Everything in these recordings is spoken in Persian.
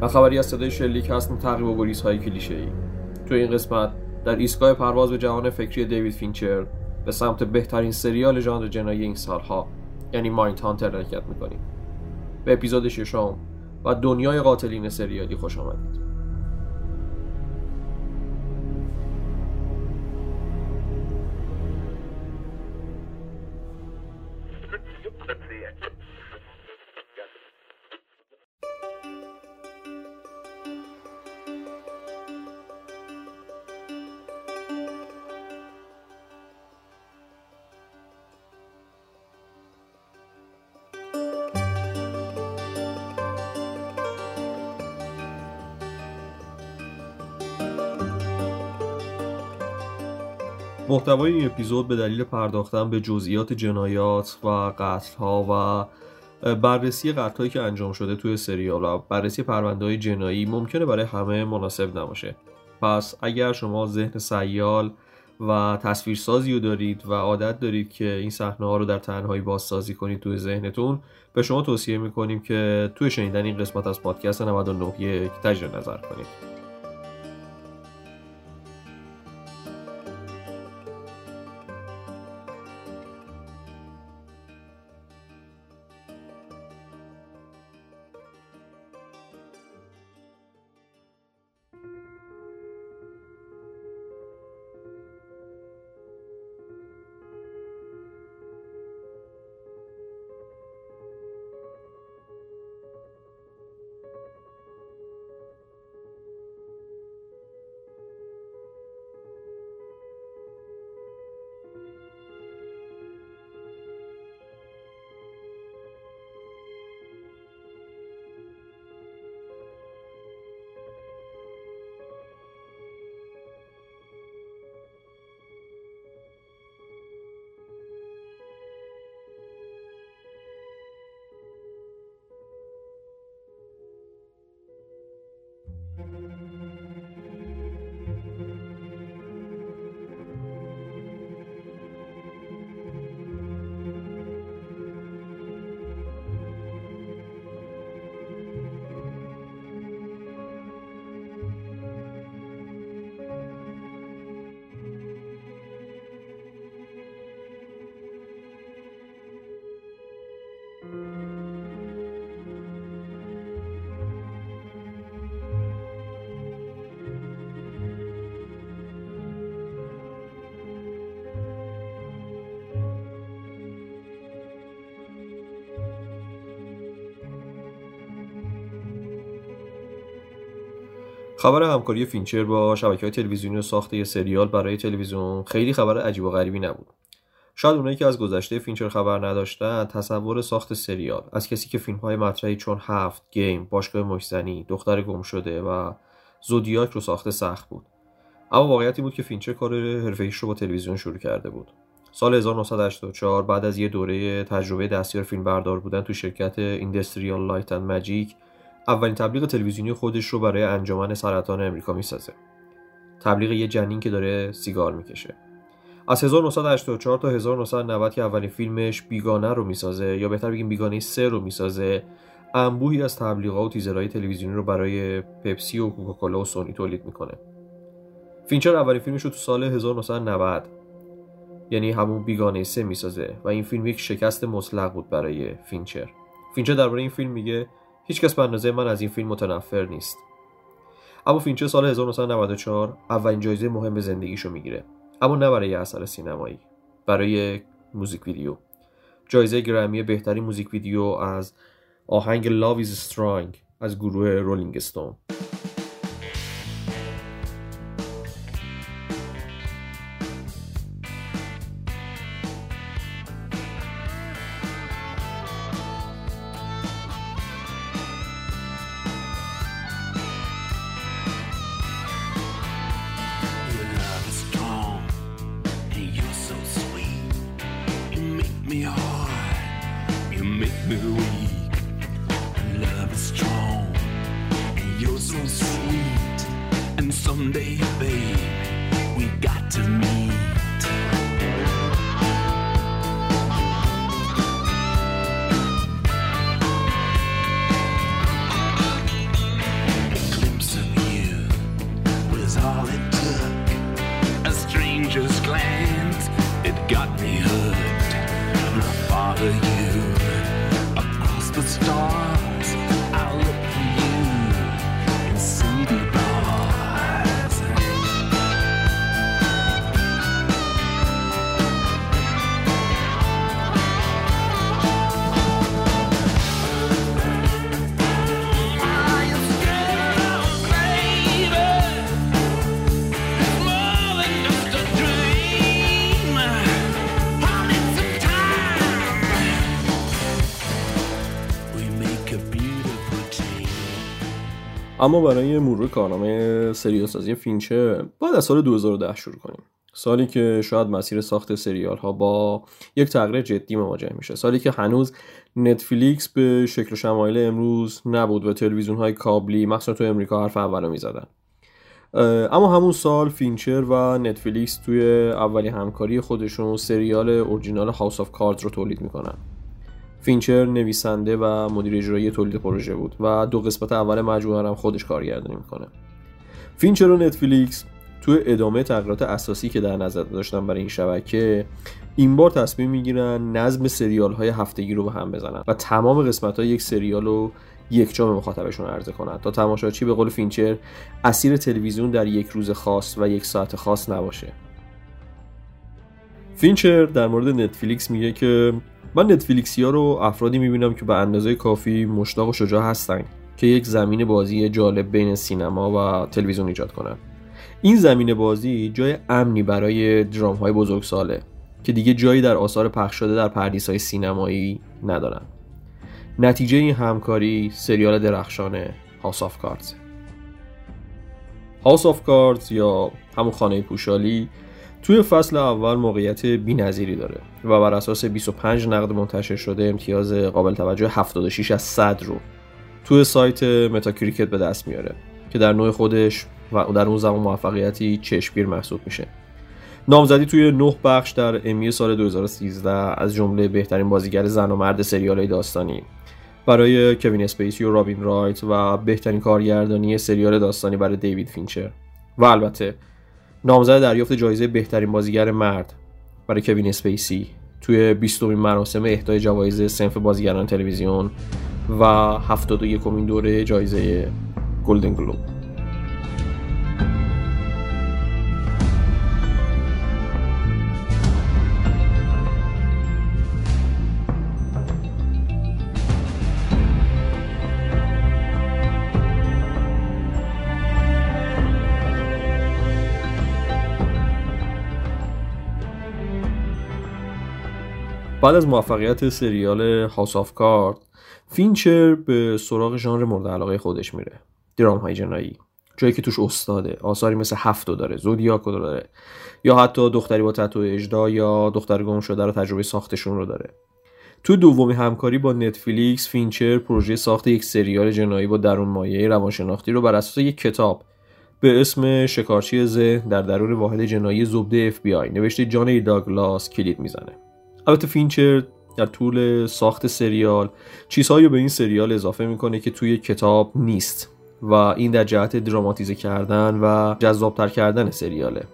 خبری از صدای شلیک هست و تعقیب و گریزهای کلیشه‌ای. توی این قسمت در ایستگاه پرواز به جهان فکری دیوید فینچر به سمت بهترین سریال ژانر جنایی این سالها یعنی مایندهانتر حرکت می‌کنیم. به اپیزود 6 و دنیای قاتلین سریالی خوش آمدید. محتوای این اپیزود به دلیل پرداختن به جزئیات جنایات و قتل‌ها و بررسی قتل‌هایی که انجام شده توی سریال و بررسی پرونده‌های جنایی ممکنه برای همه مناسب نباشه. پس اگر شما ذهن سیال و تصویرسازی رو دارید و عادت دارید که این صحنه‌ها رو در تنهایی بازسازی کنید توی ذهنتون، به شما توصیه می‌کنیم که توی شنیدن این قسمت از پادکست 99 تجدید نظر کنید. خبر همکاری فینچر با شبکه‌های تلویزیونی و ساخت یه سریال برای تلویزیون خیلی خبر عجیب و غریبی نبود. شاید اونایی که از گذشته فینچر خبر نداشتن تصور ساخت سریال از کسی که فیلم‌های مطرحی چون هفت، گیم، باشگاه مشزنی، دختر گم شده و زودیاک رو ساخته سخت بود. اما واقعیتی بود که فینچر کار حرفه‌ایش رو با تلویزیون شروع کرده بود. سال 1984 بعد از یه دوره تجربه دستیار فیلمبردار بودن تو شرکت اینداستریال لایت اند ماجیک اولین تبلیغ تلویزیونی خودش رو برای انجمن سرطان امریکا میسازه. تبلیغ یه جنین که داره سیگار میکشه. از 1984 تا 1990 که اولین فیلمش بیگانه رو میسازه یا بهتر بگیم بیگانه 3 رو میسازه، انبوهی از تبلیغات و تیزرهای تلویزیونی رو برای پپسی و کوکاکولا و سونی تولید میکنه. فینچر اولین فیلمش رو تو سال 1990 یعنی همون بیگانه 3 میسازه و این فیلم یک شکست مطلق بود برای فینچر. فینچر درباره این فیلم میگه هیچ کس به اندازه من از این فیلم متنفر نیست. اما فینچر سال 1994 اولین جایزه مهم زندگیشو میگیره، اما نه برای اثر سینمایی، برای موزیک ویدیو. جایزه گرمی بهترین موزیک ویدیو از آهنگ Love is Strong از گروه رولینگ استون. اما برای مرور کارنامه سریال سازی فینچر باید از سال 2010 شروع کنیم. سالی که شاید مسیر ساخت سریال ها با یک تغییر جدی مواجه میشه. سالی که هنوز نتفلیکس به شکل و شمایل امروز نبود و تلویزیون های کابلی مخصوصا تو امریکا حرف اولو میزدن. اما همون سال فینچر و نتفلیکس توی اولین همکاری خودشون سریال اورجینال هاوس آف کاردز رو تولید میکنن. فینچر نویسنده و مدیر اجرایی تولید پروژه بود و 2 قسمت اول مجموعه هم خودش کارگردانی میکنه. فینچر و نتفلیکس توی ادامه تغییرات اساسی که در نظر داشتن برای این شبکه، این بار تصمیم میگیرن نظم سریال های هفتگی رو به هم بزنن و تمام قسمت های یک سریال رو یکجا به مخاطبشون عرضه کنن تا تماشاچی به قول فینچر اسیر تلویزیون در یک روز خاص و یک ساعت خاص نباشه. فینچر در مورد نتفلیکس میگه که من نتفلیکسیا رو افرادی میبینم که به اندازه کافی مشتاق و شجاع هستن که یک زمین بازی جالب بین سینما و تلویزیون ایجاد کنن. این زمین بازی جای امنی برای درام‌های بزرگساله که دیگه جایی در آثار پخش شده در پردیس‌های سینمایی ندارن. نتیجه این همکاری سریال درخشان هاوس آف کاردز. هاوس آف کاردز یا همون خانه پوشالی توی فصل اول موقعیت بی‌نظیری داره و بر اساس 25 نقد منتشر شده امتیاز قابل توجه 76 از 100 رو توی سایت متاکریکت به دست میاره که در نوع خودش و در اون زمان موفقیتی چشمگیر محسوب میشه. نامزدی توی 9 بخش در امی سال 2013 از جمله بهترین بازیگر زن و مرد سریال‌های داستانی برای کوین اسپیسی و رابین رایت و بهترین کارگردانی سریال داستانی برای دیوید فینچر و البته نامزد دریافت جایزه بهترین بازیگر مرد برای کوین اسپیسی توی 20مین مراسم اهدای جوایز صنف بازیگران تلویزیون و 71مین دوره جایزه گلدن گلوب. بعد از موفقیت سریال هاوس آف کارد، فینچر به سراغ ژانر مورد علاقه خودش میره، درام‌های جنایی، جایی که توش استاده. آثاری مثل هفتو داره، زودیاکو داره، یا حتی دختری با تتو اژدها یا دختر گم شده رو تجربه ساختشون رو داره. تو دومی همکاری با نتفلیکس، فینچر پروژه ساخت یک سریال جنایی با درون مایه روانشناختی رو بر اساس یک کتاب به اسم شکارچی ذهن در درون واحد جنایی زبده FBI نوشته جان ای داگلاس کلید میزنه. البته فینچر در طول ساخت سریال چیزهایی به این سریال اضافه میکنه که توی کتاب نیست و این در جهت دراماتیزه کردن و جذابتر کردن سریاله.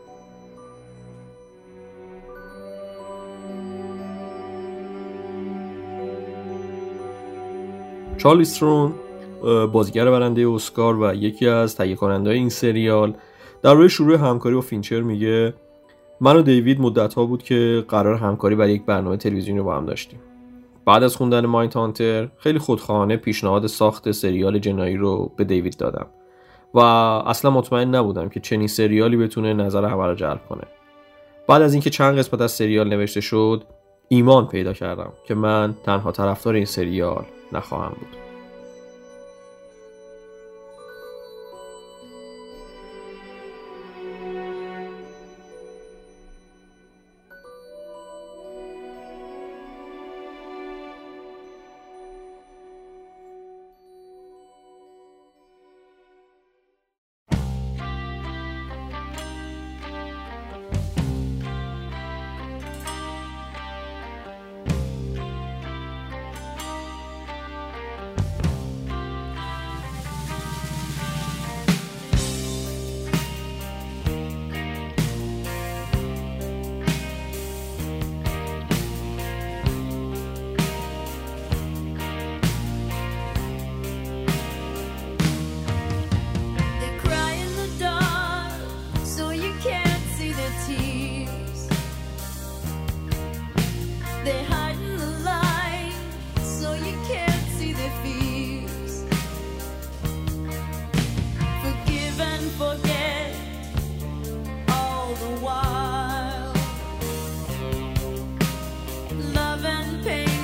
چارلیز ترون، بازیگر برنده اسکار و یکی از تهیه کننده‌های این سریال، در روی شروع همکاری با فینچر میگه من و دیوید مدت‌ها بود که قرار همکاری برای یک برنامه تلویزیونی با هم داشتیم. بعد از خوندن مایند هانتر خیلی خودخواهانه پیشنهاد ساخت سریال جنایی رو به دیوید دادم و اصلا مطمئن نبودم که چنین سریالی بتونه نظر همه رو جلب کنه. بعد از اینکه چند قسمت از سریال نوشته شد، ایمان پیدا کردم که من تنها طرفدار این سریال نخواهم بود.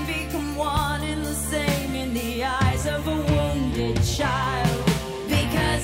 Child, because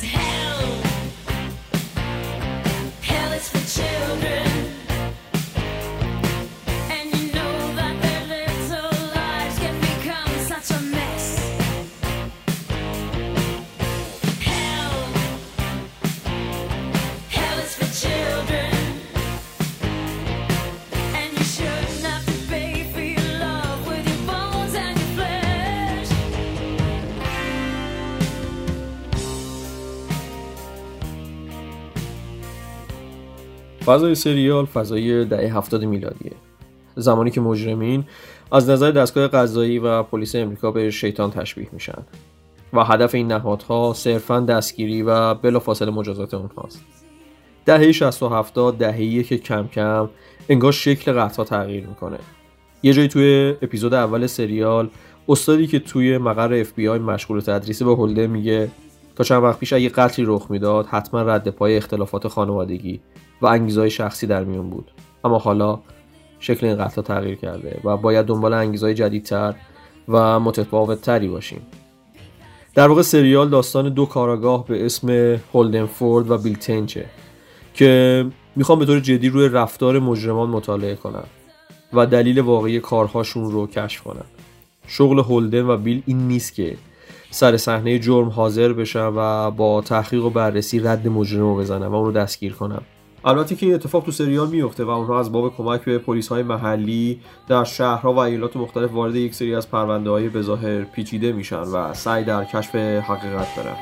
فضای سریال فضای دهه 70 میلادیه، زمانی که مجرمین از نظر دستگاه قضایی و پلیس امریکا به شیطان تشبیه میشن و هدف این نهادها صرفاً دستگیری و بلافاصله مجازات اونهاست. دهه 60 و 70 دهه‌ایه که کم کم انگار شکل قتل‌ها تغییر میکنه. یه جایی توی اپیزود اول سریال استادی که توی مقر FBI مشغول تدریس به هولدن میگه تا چند وقت پیش اگه قتلی رخ میداد حتما رد پای اختلافات خانوادگی و انگیزهای شخصی در میون بود، اما حالا شکل این قتل‌ها تغییر کرده و باید دنبال انگیزهای جدیدتر و متفاوت‌تری باشیم. در واقع سریال داستان دو کاراگاه به اسم هولدن فورد و بیل تنچه که میخوام به طور جدی روی رفتار مجرمان مطالعه کنن و دلیل واقعی کارهاشون رو کشف کنن. شغل هولدن و بیل این نیست که سر صحنه جرم حاضر بشن و با تحقیق و بررسی رد مجرم رو بزنن و اون رو دستگیر کنن. البته که این اتفاق تو سریال میفته و اونها از باب کمک به پلیس‌های محلی در شهرها و ایالات مختلف وارد یک سری از پرونده‌های بظاهر پیچیده میشن و سعی در کشف حقیقت دارن.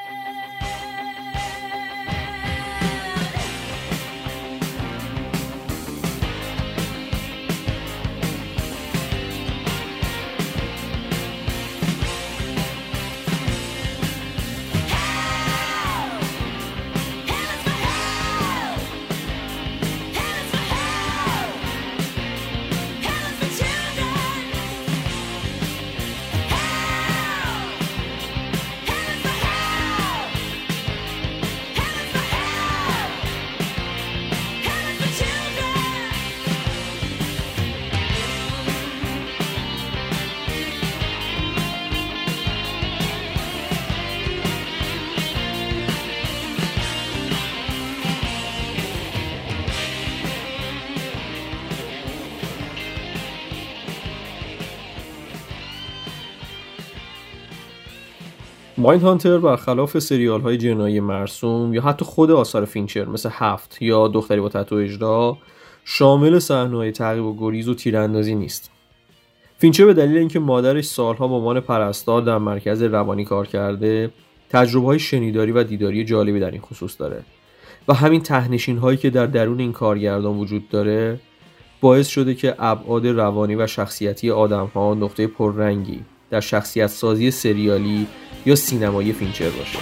مایندهانتر برخلاف سریال‌های جنایی مرسوم یا حتی خود آثار فینچر مثل هفت یا دختری با تتو اژدها شامل صحنه‌های تعقیب و گریز و تیراندازی نیست. فینچر به دلیل اینکه مادرش سالها به عنوان پرستار در مرکز روانی کار کرده، تجربه‌های شنیداری و دیداری جالبی در این خصوص داره و همین ته‌نشین‌هایی که در درون این کارگردان وجود داره باعث شده که ابعاد روانی و شخصیتی آدم‌ها نقطه پررنگی در شخصیت سازی سریالی یا سینمایی فینچر باشه.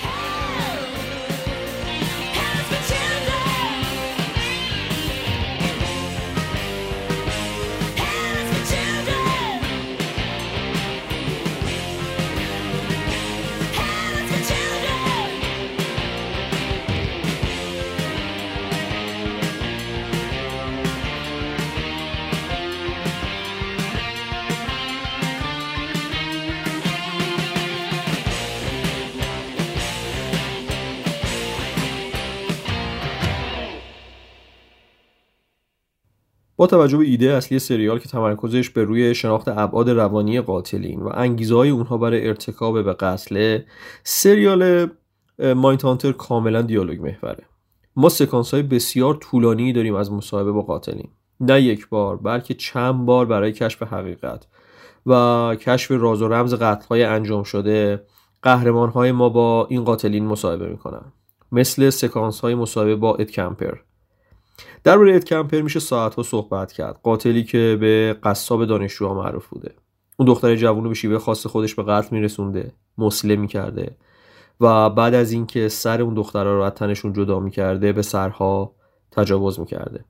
با توجه به ایده اصلی سریال که تمرکزش به روی شناخت ابعاد روانی قاتلین و انگیزه‌های اونها برای ارتکاب به قتل، سریال مایندهانتر کاملا دیالوگ محوره. ما سکانس‌های بسیار طولانی داریم از مصاحبه با قاتلین، نه یک بار بلکه چند بار برای کشف حقیقت و کشف راز و رمز قتل‌های انجام شده. قهرمان‌های ما با این قاتلین مصاحبه می‌کنن، مثل سکانس‌های مصاحبه با اد کمپر. درباره اد کمپر میشه ساعت‌ها صحبت کرد، قاتلی که به قصاب دانشجوها معروف بوده. اون دختر جوون رو به شیوه خاص خودش به قتل میرسونده، مسله میکرده و بعد از اینکه سر اون دخترها رو از تنشون جدا میکرده به سرها تجاوز میکرده.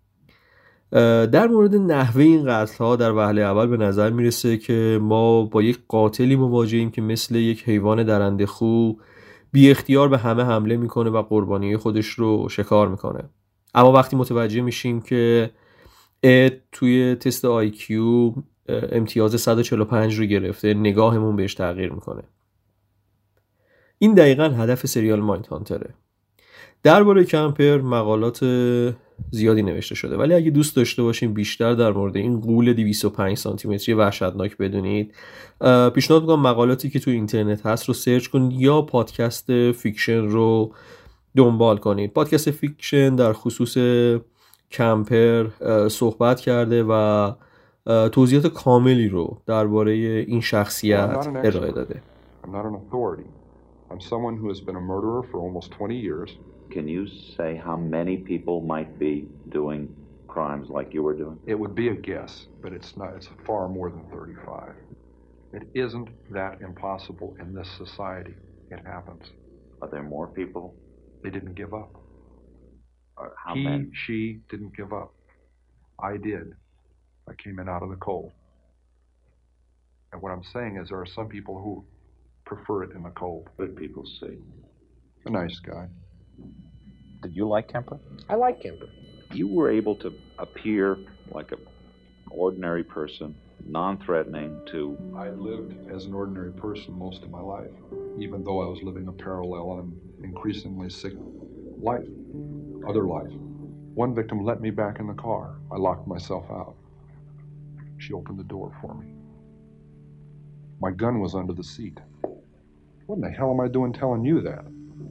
در مورد نحوه این قتل‌ها در وهله اول به نظر میرسه که ما با یک قاتلی مواجهیم که مثل یک حیوان درنده خو بی اختیار به همه حمله میکنه و قربانی خودش رو شکار میکنه. اما وقتی متوجه میشیم که اد توی تست IQ امتیاز 145 رو گرفته، نگاهمون بهش تغییر میکنه. این دقیقاً هدف سریال مایندهانتره. درباره کمپر مقالات زیادی نوشته شده، ولی اگه دوست داشته باشین بیشتر در مورد این غول 205 سانتی متری وحشتناک بدونید، پیشنهاد میکنم مقالاتی که تو اینترنت هست رو سرچ کنید یا پادکست فیکشن رو دنبال کنید. پادکست فیکشن در خصوص کمپر صحبت کرده و توضیحات کاملی رو درباره این شخصیت ارائه داده. I'm not an authority. I'm someone who has been a murderer for almost 20 years. Can you say how many people might be doing crimes like you were doing? It would be a guess, but it's not. It's far more than 35. It isn't that impossible in this society. It happens. Are there more people? They didn't give up. How many? She didn't give up. I did. I came in out of the cold. And what I'm saying is there are some people who prefer it in the cold. Good people see. A nice guy. Did you like Kemper? I like Kemper. You were able to appear like an ordinary person, non-threatening to... I lived as an ordinary person most of my life, even though I was living a parallel and increasingly sick life, other life. One victim let me back in the car. I locked myself out. She opened the door for me. My gun was under the seat. What in the hell am I doing telling you that?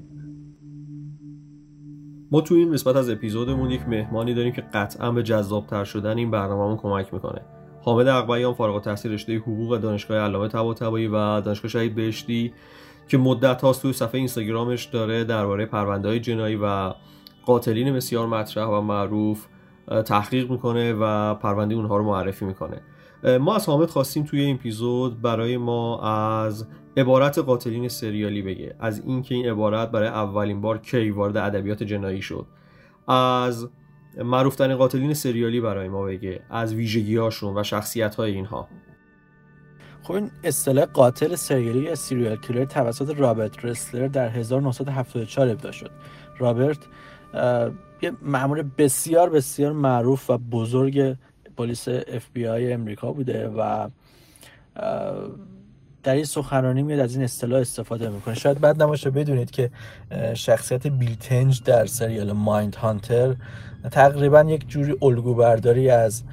ما تو این قسمت از اپیزودمون یک مهمانی داریم که قطعاً به جذاب‌تر شدن این برنامه‌مون کمک میکنه. حامد اقبیان فارغ التحصیل رشته حقوق دانشگاه علامه طباطبایی و دانشگاه شهید بهشتی که مدت‌هاست توی صفحه اینستاگرامش داره درباره پرونده‌های جنایی و قاتلین بسیار مطرح و معروف تحقیق میکنه و پرونده اونها رو معرفی میکنه. ما از حامد خواستیم توی این اپیزود برای ما از عبارت قاتلین سریالی بگه، از اینکه این عبارت برای اولین بار کی وارد ادبیات جنایی شد، از معروف‌ترین قاتلین سریالی برای ما بگه، از ویژگی‌هاشون و شخصیت‌های اینها. خب این اصطلاح قاتل سریالی یا سیریال کیلر توسط رابرت رسلر در 1974 ابدا شد. رابرت یه مأمور بسیار بسیار معروف و بزرگ پلیس FBI امریکا بوده و در این سخنرانی میاد از این اصطلاح استفاده میکنه. شاید بد نباشه بدونید که شخصیت بیل تنج در سریال مایند هانتر تقریبا یک جوری الگو برداری از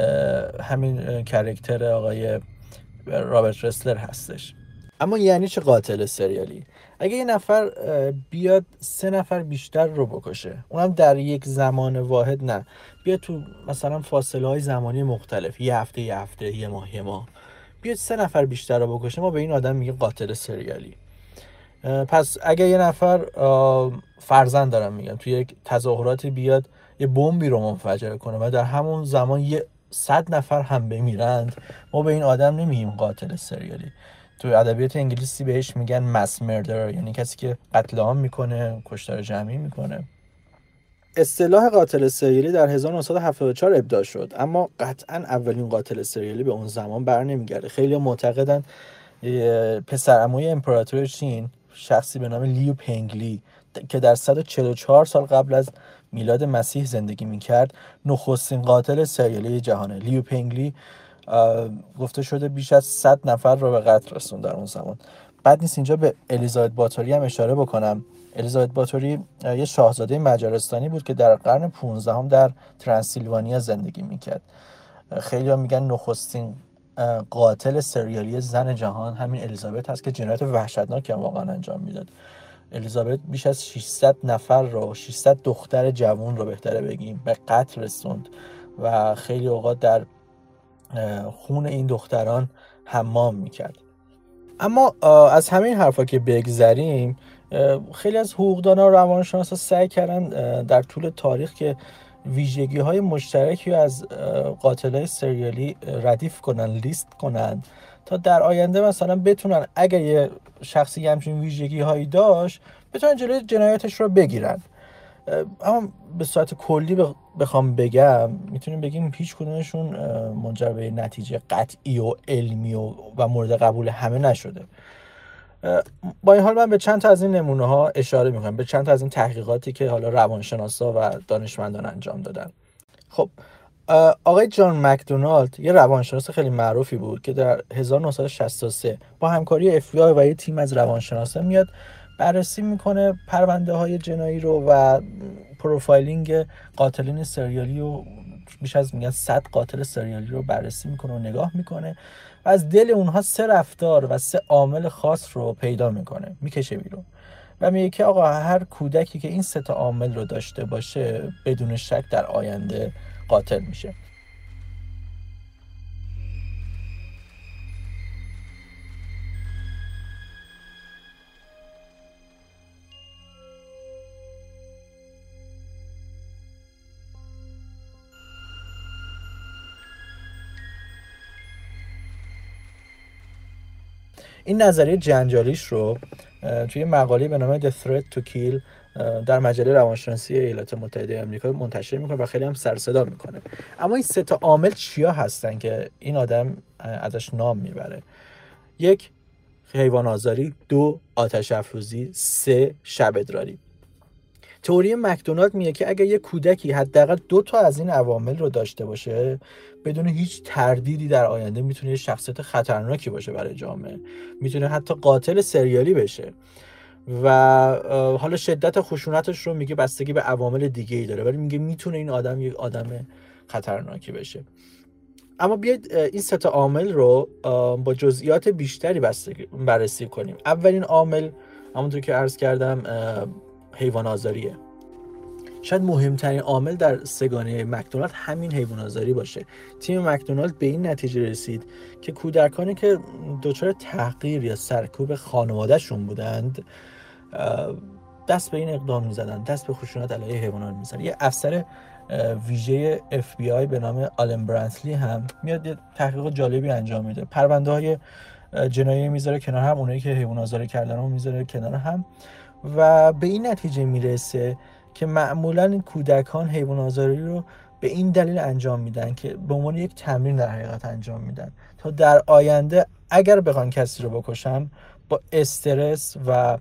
همین کاراکتر آقای رابرت رسلر هستش. اما یعنی چه قاتل سریالی؟ اگه یه نفر بیاد 3 نفر بیشتر رو بکشه، اونم در یک زمان واحد، نه بیاد تو مثلا فاصله های زمانی مختلف، یه هفته یه ماه بیاد 3 نفر بیشتر رو بکشه، ما به این آدم میگه قاتل سریالی. پس اگه یه نفر فرضاً دارم میگم توی یک تظاهراتی بیاد یه بمبی رو منفجر کنه و در همون زمان 100 نفر هم بمیرند، ما به این آدم نمیگیم قاتل سریالی. توی ادبیات انگلیسی بهش میگن ماس مردر، یعنی کسی که قتل عام میکنه، کشتار جمعی میکنه. اصطلاح قاتل سریالی در 1974 ابداع شد، اما قطعاً اولین قاتل سریالی به اون زمان بر نمیگرده. خیلی معتقدن پسر عموی امپراتور چین، شخصی به نام لیو پنگلی که در 144 سال قبل از میلاد مسیح زندگی میکرد، نخستین قاتل سریالی جهانه. لیو پنگلی گفته شده بیش از 100 نفر رو به قتل رسوند در اون زمان. بعد نیست اینجا به الیزابت باتوری هم اشاره بکنم. الیزابت باتوری یه شاهزاده مجارستانی بود که در قرن 15 در ترانسیلوانیا زندگی میکرد. خیلی ها میگن نخستین قاتل سریالی زن جهان همین الیزابت هست که جنایت وحشتناکی هم واقعا انجام میداد. الیزابت بیش از 600 نفر رو، 600 دختر جوان رو بهتره بگیم، به قتل رسوند و خیلی اوقات در خون این دختران حمام میکرد. اما از همین حرفا که بگذریم، خیلی از حقوقدانا و روانشناسا سعی کردن در طول تاریخ که ویژگی‌های مشترکی از قاتلای سریالی ردیف کنن، لیست کنن، تا در آینده مثلا بتونن اگر یه شخصی همچین ویژگی‌هایی داشت بتونن جلوی جنایتش رو بگیرن. اما به صورت کلی بخوام بگم، میتونیم بگیم هیچ کدومشون منجر به نتیجه قطعی و علمی و مورد قبول همه نشده. با این حال من به چند تا از این نمونه ها اشاره میکنم، به چند تا از این تحقیقاتی که حالا روانشناسا و دانشمندان انجام دادن. خب آقای جان مکدونالد یه روانشناس خیلی معروفی بود که در 1963 با همکاری FBI و یه تیم از روانشناسا میاد بررسی میکنه پرونده های جنایی رو و پروفایلینگ قاتلین سریالی و بیش از 100 قاتل سریالی رو بررسی میکنه و نگاه میکنه و از دل اونها 3 رفتار و 3 عامل خاص رو پیدا میکنه، میکشه بیرون و میگه که آقا هر کودکی که این 3 تا عامل رو داشته باشه بدون شک در آینده قاتل میشه. این نظریه جنجالیش رو توی مقاله به نام The Threat to Kill در مجله روانشناسی ایالات متحده آمریکا منتشر میکنه و خیلی هم سر صدا میکنه. اما این 3 تا عامل چیا هستن که این آدم ازش نام میبره؟ 1 حیوان آزاری، 2 آتش افروزی، 3 شب‌ادراری. تئوری مکدونالد میگه که اگر یک کودکی حداقل 2 تا از این عوامل رو داشته باشه، بدون هیچ تردیدی در آینده میتونه یه شخصیت خطرناکی باشه برای جامعه، میتونه حتی قاتل سریالی بشه و حالا شدت خشونتش رو میگه بستگی به عوامل دیگه‌ای داره، ولی میگه میتونه این آدم یک آدم خطرناکی بشه. اما بیاید این 3 تا عامل رو با جزئیات بیشتری بررسی کنیم. اولین عامل همونطور که عرض کردم حیوان آزاریه. شاید مهمترین عامل در سگانه مکدونالد همین حیوان آزاری باشه. تیم مکدونالد به این نتیجه رسید که کودکانی که دچار تحقیر یا سرکوب خانواده‌شون بودند دست به این اقدام می‌زدن، دست به خشونت علیه حیوانات می‌زدن. یه افسر ویژه FBI به نام آلن برانتلی هم میاد یه تحقیق جالبی انجام میده. پرونده‌های جنایی میذاره کنار هم، اونایی که حیوان آزاری کردن رو میذاره کنار هم و به این نتیجه میرسه که معمولاً این کودکان حیوان آزاری رو به این دلیل انجام میدن که به عنوان یک تمرین در حقیقت انجام میدن تا در آینده اگر بخوان کسی رو بکشن با استرس و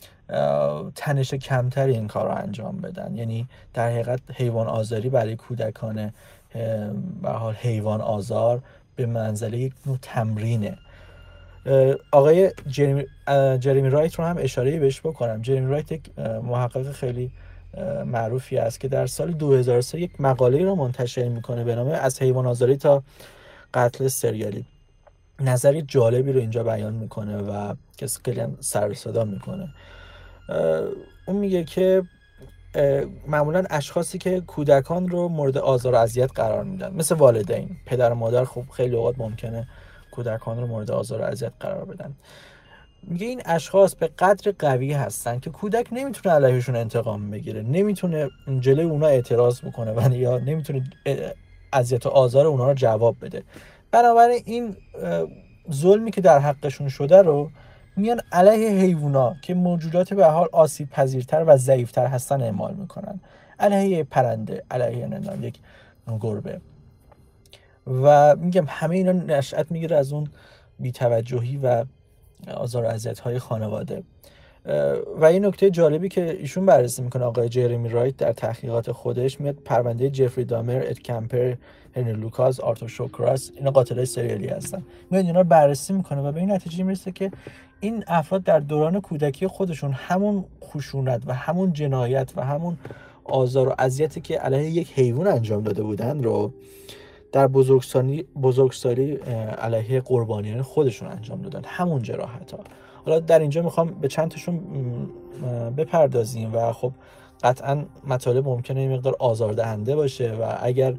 تنش کمتری این کار رو انجام بدن. یعنی در حقیقت حیوان آزاری برای کودکان به حال حیوان آزار به منزله یک نوع تمرینه. آقای جرمی رایت رو هم اشاره بهش بکنم. جرمی رایت یک محقق خیلی معروفی است که در سال 2003 یک مقاله رو منتشر میکنه به نام از حیوان آزاری تا قتل سریالی. نظری جالبی رو اینجا بیان میکنه و کسی خیلی هم سر و صدا میکنه. اون میگه که معمولا اشخاصی که کودکان رو مورد آزار و اذیت قرار میدن، مثل والدین، پدر و مادر، خب خیلی اوقات ممکنه کودکان رو مورد آزار و اذیت قرار بدن. میگه این اشخاص به قدر قوی هستن که کودک نمیتونه علیهشون انتقام بگیره، نمیتونه جلوی اونا اعتراض بکنه و یا نمیتونه اذیت و آزار اونا رو جواب بده. بنابراین این ظلمی که در حقشون شده رو میان علیه حیوونا که موجودات به حال آسیب پذیرتر و ضعیفتر هستن اعمال میکنن، علیه پرنده، علیه نمیدونم یک گربه. و میگم همه اینا نشأت میگیره از اون بی‌توجهی و آزار و اذیت‌های خانواده. و این نکته جالبی که ایشون بررسی میکنه آقای جرمی رایت در تحقیقات خودش، میاد پرونده جفری دامر، اد کمپر، هنری لوکاس، آرتور شوکراس، اینا قاتلای سریالی هستن، میاد اینا رو بررسی میکنه و به این نتیجه میرسه که این افراد در دوران کودکی خودشون همون خشونت و همون جنایت و همون آزار و اذیتی که علیه یک حیوان انجام داده بودن رو در بزرگسالی علیه قربانیان خودشون انجام دادن، همون جراحت‌ها. حالا در اینجا میخوام به چند تاشون بپردازیم و خب قطعا مطالب ممکنه این مقدار آزاردهنده باشه و اگر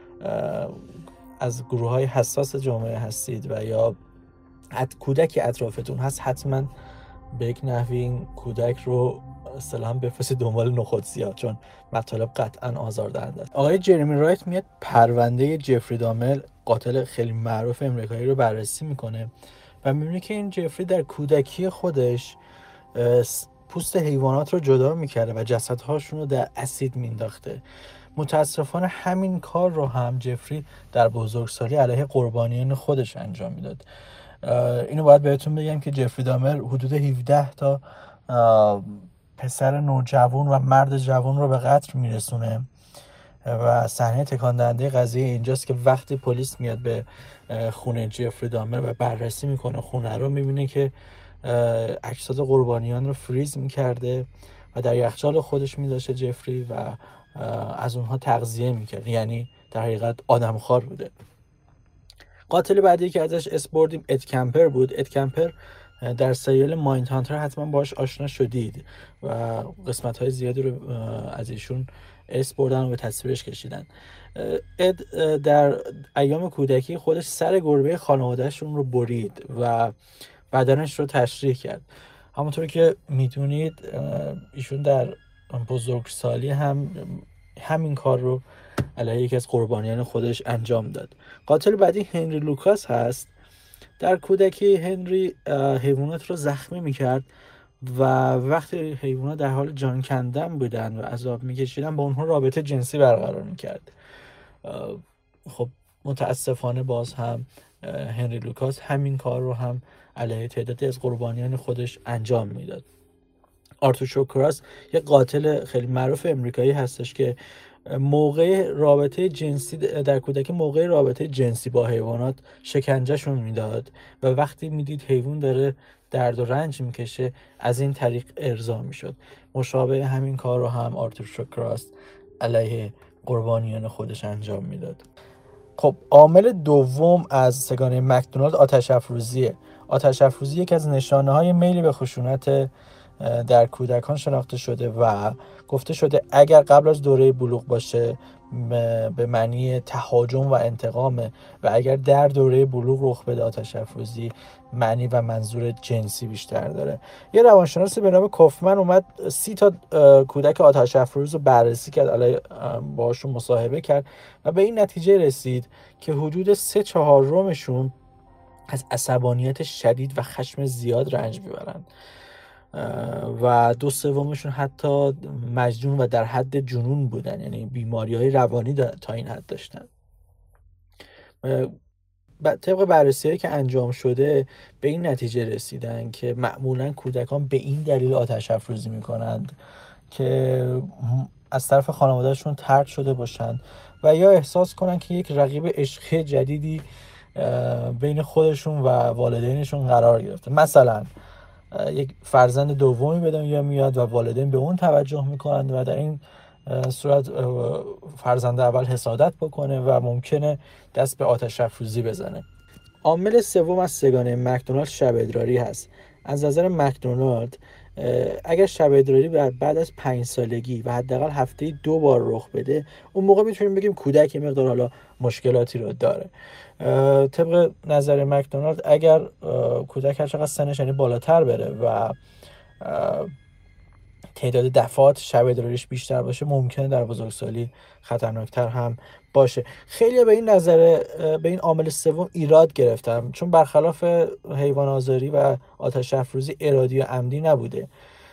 از گروه‌های حساس جامعه هستید و یا کودکی اطرافتون هست، حتما به یک نحوی این کودک رو اصطلاحاً بفرستید دنبال نخود سیاه، چون مطالب قطعاً آزاردهنده است. آقای جرمی رایت میاد پرونده جفری دامر، قاتل خیلی معروف امریکایی رو بررسی میکنه و میبینه که این جفری در کودکی خودش پوست حیوانات رو جدا میکرده و جسدهاشون رو در اسید مینداخته. متاسفانه همین کار رو هم جفری در بزرگسالی علیه قربانیان خودش انجام میداد. اینو باید بهتون بگم که جفری دامر حدود 17 تا پسر نوجوان و مرد جوان رو به قتل میرسونه و صحنه تکان دهنده قضیه اینجاست که وقتی پلیس میاد به خونه جفری دامر و بررسی میکنه خونه رو، میبینه که اجساد قربانیان رو فریز میکرده و در یخچال خودش میذاشه جفری و از اونها تغذیه میکرد. یعنی در حقیقت آدمخوار بوده. قاتل بعدی که ازش اسم بردیم اد کمپر بود. اد کمپر در سریال مایند هانتر حتما باهاش آشنا شدید و قسمت‌های زیادی رو از ایشون اسم بردن و به تصویرش کشیدن. اد در ایام کودکی خودش سر گربه خانواده‌شون رو برید و بدنش رو تشریح کرد. همونطور که میدونید ایشون در بزرگسالی هم همین کار رو علیه یکی از قربانیان خودش انجام داد. قاتل بعدی هنری لوکاس هست. در کودکی هنری حیوانات رو زخمی میکرد و وقتی حیوانات در حال جان کندن بودن و عذاب میکشیدن با اونها رابطه جنسی برقرار میکرد. خب متاسفانه باز هم هنری لوکاس همین کار رو هم علیه تعدادی از قربانیان خودش انجام میداد. آرتور شوکراس یک قاتل خیلی معروف امریکایی هستش که موقع رابطه جنسی در کودکی موقع رابطه جنسی با حیوانات شکنجهشون میداد و وقتی میدید حیوان داره درد و رنج میکشه از این طریق ارضا میشد. مشابه همین کار رو هم آرتور شوکراس علیه قربانیان خودش انجام میداد. خب عامل دوم از سگانه مکدونالد آتش افروزیه. آتش افروزی یکی از نشانه‌های میل به خشونت در کودکان شناخته شده و گفته شده اگر قبل از دوره بلوغ باشه به معنی تهاجم و انتقامه و اگر در دوره بلوغ رخ بده آتش افروزی معنی و منظور جنسی بیشتر داره. یه روانشناس به نام کافمن اومد 30 تا کودک آتش افروز رو بررسی کرد، باهاشون مصاحبه کرد و به این نتیجه رسید که حدود 3/4 از عصبانیت شدید و خشم زیاد رنج میبرن و 2/3 حتی مجنون و در حد جنون بودن، یعنی بیماری‌های روانی تا این حد داشتن. طبق بررسی‌هایی که انجام شده به این نتیجه رسیدن که معمولاً کودکان به این دلیل آتش افروزی میکنند که از طرف خانواده‌شون طرد شده باشند و یا احساس کنن که یک رقیب عشقی جدیدی بین خودشون و والدینشون قرار گرفته. مثلا یک فرزند دومی به دنیا میاد و والدین به اون توجه میکنند و در این صورت فرزند اول حسادت بکنه و ممکنه دست به آتش افروزی بزنه. عامل سوم از سگانه مکدونالد شب ادراری هست. از نظر مکدونالد اگر شب ادراری بعد از 5 سالگی و حداقل هفته 2 بار رخ بده اون موقع میتونیم بگیم کودک مقدار حالا مشکلاتی رو داره. طبق نظر مکدونالد اگر کودک هر چقدر سنش یعنی بالاتر بره و تعداد دفعات شب ادراریش بیشتر باشه ممکنه در بزرگسالی خطرناکتر هم باشه. خیلی به این عامل سوم ایراد گرفتم چون برخلاف حیوان آزاری و آتش افروزی ارادی و عمدی نبوده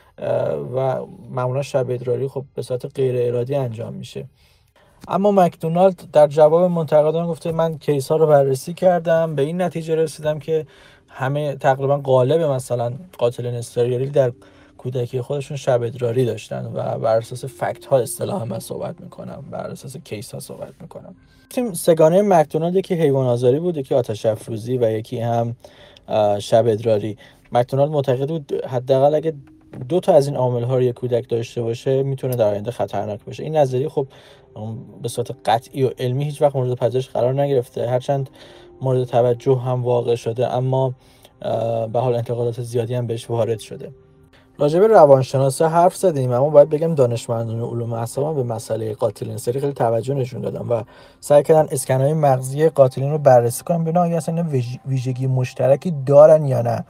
و معمولا شب ادراری خب به صورت غیر ارادی انجام میشه. اما مکدونالد در جواب منتقدان گفته من کیس ها رو بررسی کردم به این نتیجه رسیدم که همه تقریبا غالب مثلا قاتلین سریالی در کودکی خودشون شب ادراری داشتن و بر اساس فکت ها اصطلاحا من صحبت میکنم، بر اساس کیس ها صحبت میکنم. سگانه مکدونالد یکی حیوان آزاری بود، یکی آتش افروزی و یکی هم شب ادراری. مکدونالد معتقد بود حداقل اگه 2 تا از این عامل ها رو یک کودک داشته باشه میتونه در آینده خطرناک باشه. این نظریه خب به صورت قطعی و علمی هیچ وقت مورد پذیرش قرار نگرفته، هرچند مورد توجه هم واقع شده اما به حال انتقادات زیادی هم بهش وارد شده. راجع به روانشناسا حرف زدیم اما باید بگم دانشمندان علوم اعصاب به مسئله قاتلین سری خیلی توجه نشون دادن و سعی کردن اسکن‌های مغزی قاتلین رو بررسی کنن ببینن آیا اصلا ویژگی مشترکی دارن یا نه.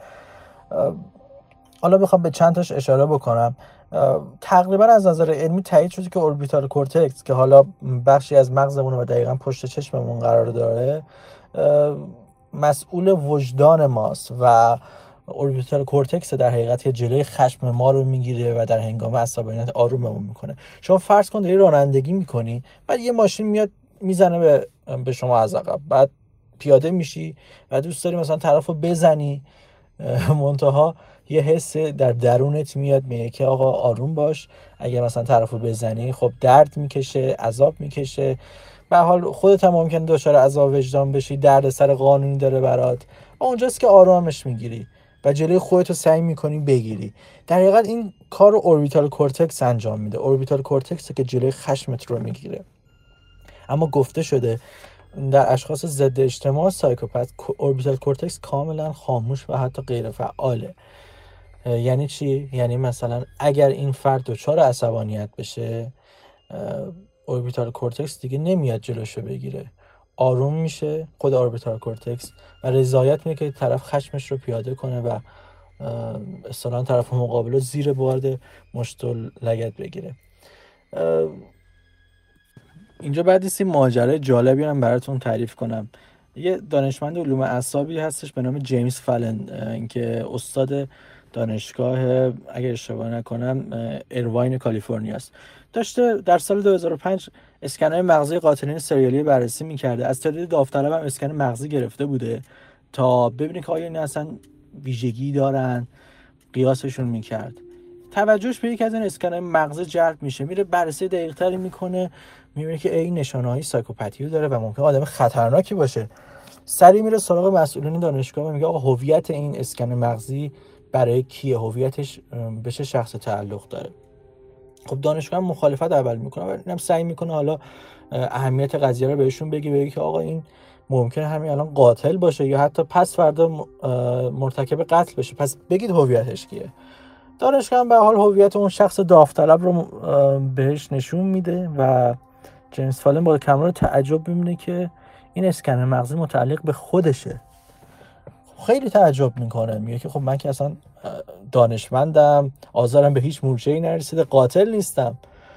حالا میخوام به چند تاش اشاره بکنم. تقریبا از نظر علمی تایید شده که اوربیتال کورتکس که حالا بخشی از مغزمون و دقیقاً پشت چشممون قرار داره مسئول وجدان ماست و اوربیتال کورتکس در حقیقت جلوی خشم ما رو میگیره و در هنگام عصبانیت آروممون میکنه. شما فرض کن داری رانندگی میکنی بعد یه ماشین میاد میزنه به شما از عقب، بعد پیاده میشی و دوست داری مثلا طرفو بزنی، منتها یه حس در درونت میاد میگه که آقا آروم باش، اگه مثلا طرفو بزنی خب درد میکشه، عذاب میکشه، به حال خودت هم ممکنه دچار عذاب وجدان بشی، درد سر قانونی داره برات و اونجاست که آرامش میگیری و جلوی خودتو سعی میکنی بگیری. در حقیقت این کار رو اوربیتال کورتکس انجام میده. اوربیتال کورتکس که جلوی خشمت رو میگیره. اما گفته شده در اشخاص ضد اجتماع سایکوپت اوربیتال کورتکس کاملا خاموش و حتی غیر فعاله. یعنی چی؟ یعنی مثلا اگر این فرد دچار عصبانیت بشه اوربیتال کورتکس دیگه نمیاد جلوشو بگیره، آروم میشه خود اوربیتال کورتکس و رضایت میده که طرف خشمش رو پیاده کنه و اصطلاحاً طرف مقابل رو زیر بارد مشت و لگد بگیره. اینجا بعد این ماجرای جالبی هم براتون تعریف کنم. یه دانشمند علوم اعصابی هستش به نام جیمز فالن، اینکه استاد دانشگاه اگه اشتباه نکنم ایرواین کالیفرنیا است. داشته در سال 2005 اسکن‌های مغزی قاتلین سریالی بررسی می‌کرده. از تعداد داوطلب هم اسکن مغزی گرفته بوده تا ببینه که آیا این اصلا ویژگی دارن، قیاسشون می‌کرد. توجهش به یک از این اسکن‌های مغزی جلب میشه، میره بررسی دقیق‌تری میکنه، میبینه که این نشانه‌های سایکوپاتی داره و ممکنه آدم خطرناکی باشه. سریع میره سراغ مسئولین دانشگاه و میگه آقا هویت این اسکن مغزی برای کیه، هویتش به چه شخص تعلق داره. خب دانشگاه هم مخالفت اول میکنه ولی اینم سعی میکنه حالا اهمیت قضیه رو بهشون بگه که آقا این ممکنه همین الان قاتل باشه یا حتی پس فردا مرتکب قتل بشه، پس بگید هویتش کیه. دانشگاه هم به حال هویت اون شخص داوطلب رو بهش نشون میده و جیمز فالن با کمال تعجب میبینه که این اسکن مغزی متعلق به خودشه. خیلی تعجب میکنه، میگه که خب من که اصلا دانشمندم، آزارم به هیچ مورچه‌ای نرسیده، قاتل نیستم.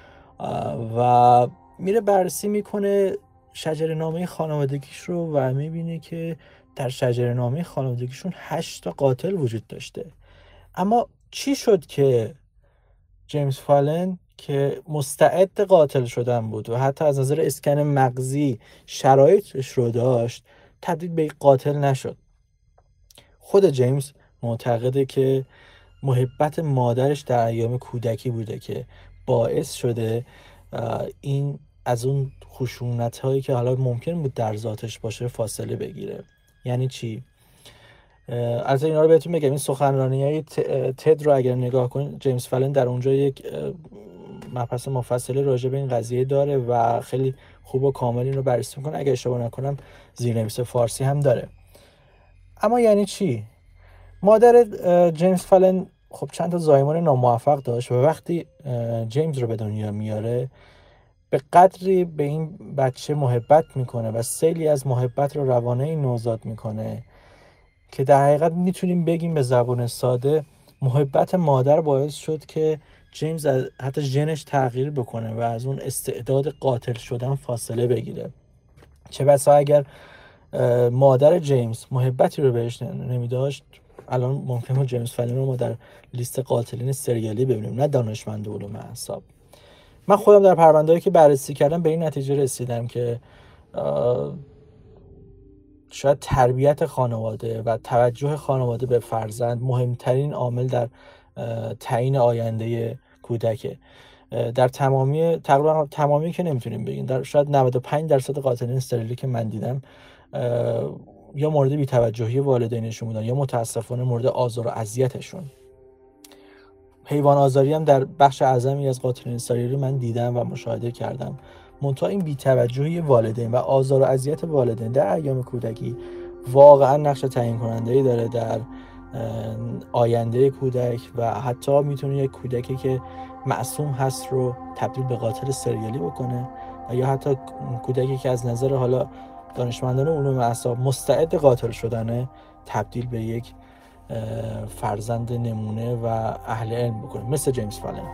و میره بررسی میکنه شجره‌نامه خانوادگیش رو و میبینه که در شجره‌نامه خانوادگیشون 8 تا قاتل وجود داشته. اما چی شد که جیمز فالن که مستعد قاتل شدن بود و حتی از نظر اسکن مغزی شرایطش رو داشت تبدیل به قاتل نشد؟ خود جیمز معتقده که محبت مادرش در ایام کودکی بوده که باعث شده این از اون خشونت هایی که حالا ممکن بود در ذاتش باشه فاصله بگیره. یعنی چی؟ از اینا رو بهتون بگم، این سخنرانی‌های تد رو اگر نگاه کنید جیمز فالن در اونجا یک مبحث مفصلی راجع به این قضیه داره و خیلی خوب و کامل این رو بررسی میکنه. اگر اشتباه نکنم زیرنویس فارسی هم داره. اما یعنی چی؟ مادر جیمز فالن خب چند تا زایمان ناموفق داشت و وقتی جیمز رو به دنیا میاره به قدری به این بچه محبت میکنه و سیلی از محبت رو روانه این نوزاد میکنه که در حقیقت میتونیم بگیم به زبان ساده محبت مادر باعث شد که جیمز حتی ژنش تغییر بکنه و از اون استعداد قاتل شدن فاصله بگیره. چه بسا اگر مادر جیمز محبتی رو بهش نمیداشت الان ممکنه جیمز فالن رو ما در لیست قاتلین سریالی ببینیم، نه دانشمند علوم اعصاب. من خودم در پرونده‌ای که بررسی کردم به این نتیجه رسیدم که شاید تربیت خانواده و توجه خانواده به فرزند مهمترین عامل در تعیین آینده کودکه. در تقریبا تمامی که نمیتونیم بگیم، در شاید 95% قاتلین سریالی که من دیدم یا مورد بی‌توجهی والدینشون بودن یا متاسفانه مورد آزار و اذیتشون. حیوان آزاری هم در بخش اعظمی از قاتلین سریالی من دیدم و مشاهده کردم. منتها این بی‌توجهی والدین و آزار و اذیت والدین در ایام کودکی واقعا نقش تعیین کننده‌ای داره در آینده کودک و حتی میتونه یک کودکی که معصوم هست رو تبدیل به قاتل سریالی بکنه و یا حتی کودکی که از نظر حالا دانشمندان علوم اعصاب مستعد قاتل شدنه تبدیل به یک فرزند نمونه و اهل علم بکنه، مثل جیمز فالن.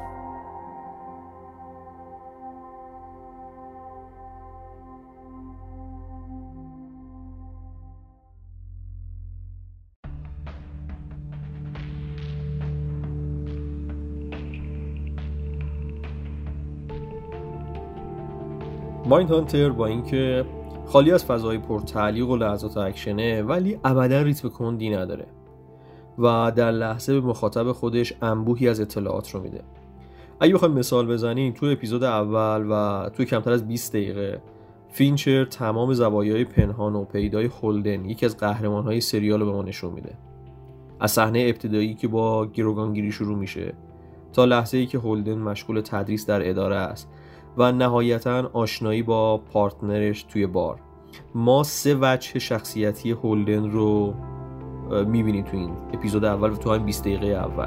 مایندهانتر با اینکه خالی از فضای پرتعلیق و لحظات اکشنه ولی ابدا ریتم کندی نداره و در لحظه به مخاطب خودش انبوهی از اطلاعات رو میده. اگه بخوایم مثال بزنیم، تو اپیزود اول و تو کمتر از 20 دقیقه فینچر تمام زوایای پنهان و پیدای هولدن، یکی از قهرمان‌های سریال رو به ما نشون میده. از صحنه ابتدایی که با گروگانگیری شروع میشه تا لحظه‌ای که هولدن مشغول تدریس در اداره است و نهایتاً آشنایی با پارتنرش توی بار. ما 3 وجه شخصیتی هولدن رو میبینیم تو این اپیزود اول و تو همین 20 دقیقه اول.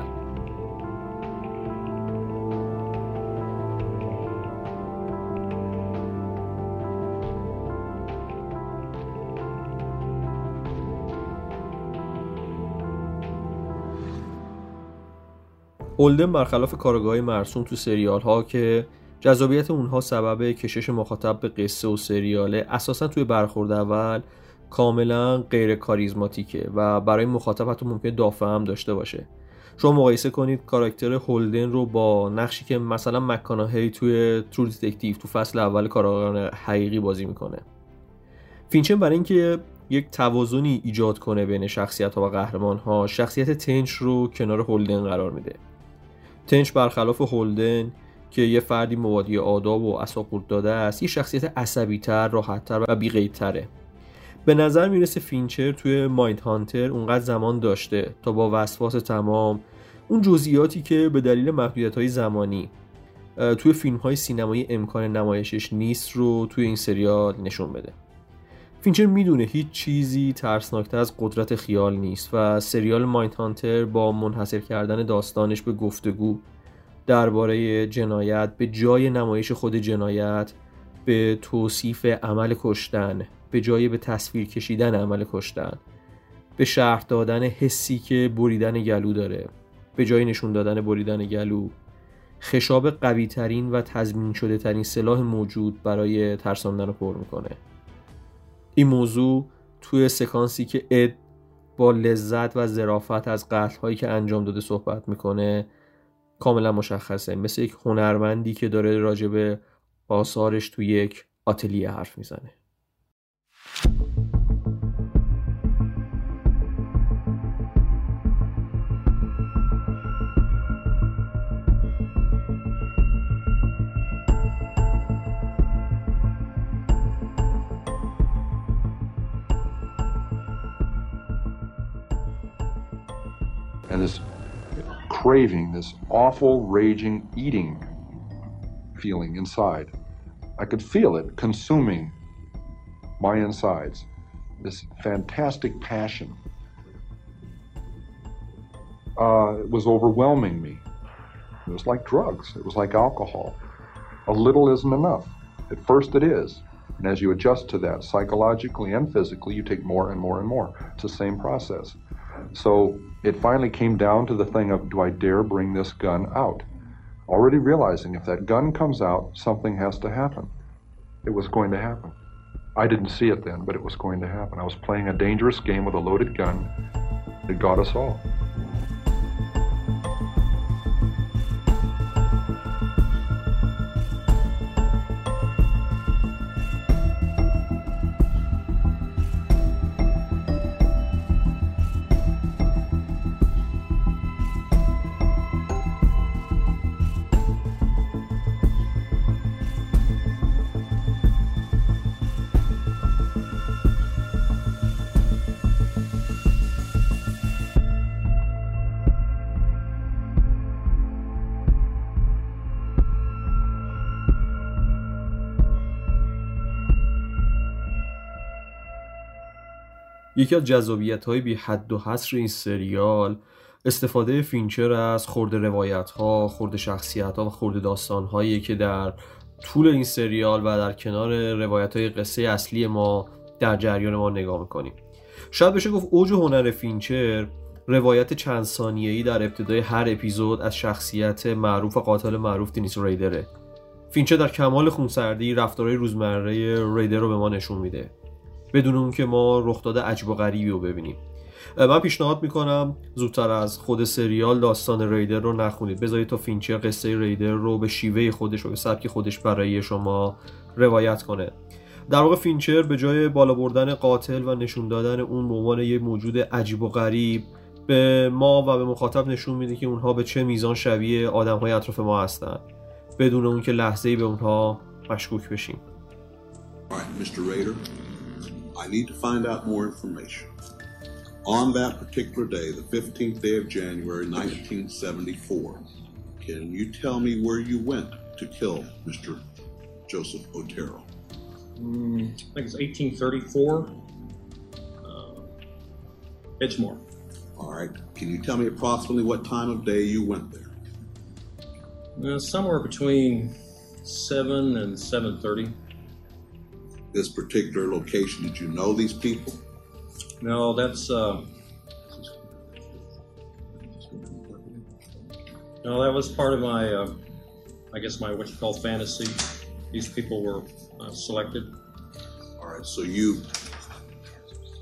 هولدن برخلاف کارگاه‌های مرسوم تو سریال ها که جذابیت اونها سبب کشش مخاطب به قصه و سریاله، اساساً توی برخورد اول کاملا غیر کاریزماتیکه و برای مخاطب حتی ممکنه دافعه هم داشته باشه. شما مقایسه کنید کاراکتر هولدن رو با نقشی که مثلا مک‌کاناهی توی ترو دیتکتیو تو فصل اول کارآگاهان حقیقی بازی میکنه. فینچر برای اینکه یک توازنی ایجاد کنه بین شخصیت‌ها و قهرمان‌ها، شخصیت تنچ رو کنار هولدن قرار میده. تنچ برخلاف هولدن که یه فردی مبادی آداب و اساقورت داده است، یه شخصیت عصبی‌تر، راحت‌تر و بی‌قیدتره. به نظر میرسه فینچر توی مایند هانتر اونقدر زمان داشته تا با وسواس تمام اون جزئیاتی که به دلیل محدودیت‌های زمانی توی فیلم‌های سینمایی امکان نمایشش نیست رو توی این سریال نشون بده. فینچر میدونه هیچ چیزی ترسناکتر از قدرت خیال نیست و سریال مایند هانتر با منحصر کردن داستانش به گفتگو درباره جنایت به جای نمایش خود جنایت، به توصیف عمل کشتن به جای به تصویر کشیدن عمل کشتن، به شرح دادن حسی که بریدن گلو داره به جای نشون دادن بریدن گلو، خشاب قوی ترین و تضمین شده ترین سلاح موجود برای ترساندن رو پر میکنه. این موضوع توی سکانسی که اد با لذت و ظرافت از قتل هایی که انجام داده صحبت میکنه کاملا مشخصه، مثل یک هنرمندی که داره راجع به آثارش توی یک آتلیه حرف میزنه. And this craving, this awful, raging, eating feeling inside. I could feel it consuming my insides. This fantastic passion. It was overwhelming me. It was like drugs. It was like alcohol. A little isn't enough. At first it is. And as you adjust to that psychologically and physically, you take more and more and more. It's the same process. So it finally came down to the thing of, do I dare bring this gun out? Already realizing if that gun comes out, something has to happen. It was going to happen. I didn't see it then, but it was going to happen. I was playing a dangerous game with a loaded gun. It got us all. یکی از جذابیت‌های بی حد و حصر این سریال استفاده فینچر از خرد روایت‌ها، خرد شخصیت‌ها و خرد داستان‌هایی که در طول این سریال و در کنار روایت‌های قصه اصلی ما در جریان ما نگاه می‌کنیم. شاید بشه گفت اوج هنر فینچر روایت چند ثانیه‌ای در ابتدای هر اپیزود از شخصیت معروف و قاتل معروف دنیس ریدره. فینچر در کمال خونسردی رفتارهای روزمره ریدر رو به ما نشون میده بدون اون که ما رخداد عجیب و غریبی رو ببینیم. من پیشنهاد میکنم زودتر از خود سریال داستان ریدر رو نخونید، بذارید تا فینچر قصه ریدر رو به شیوه خودش و به سبک خودش برای شما روایت کنه. در واقع فینچر به جای بالا بردن قاتل و نشون دادن اون به عنوان یه موجود عجیب و غریب به ما و به مخاطب نشون میده که اونها به چه میزان شبیه آدم‌های اطراف ما هستن بدون اون که لحظه‌ای به اونها مشکوک بشیم. All right, Mr. Rader, I need to find out more information. On that particular day, the 15th day of January, 1974, can you tell me where you went to kill Mr. Joseph Otero? I think it's 1834, Edgemore. All right, can you tell me approximately what time of day you went there? Somewhere between 7 and 7:30. This particular location, did you know these people? No, that's no, that was part of my, I guess my what you call fantasy. These people were selected. All right, so you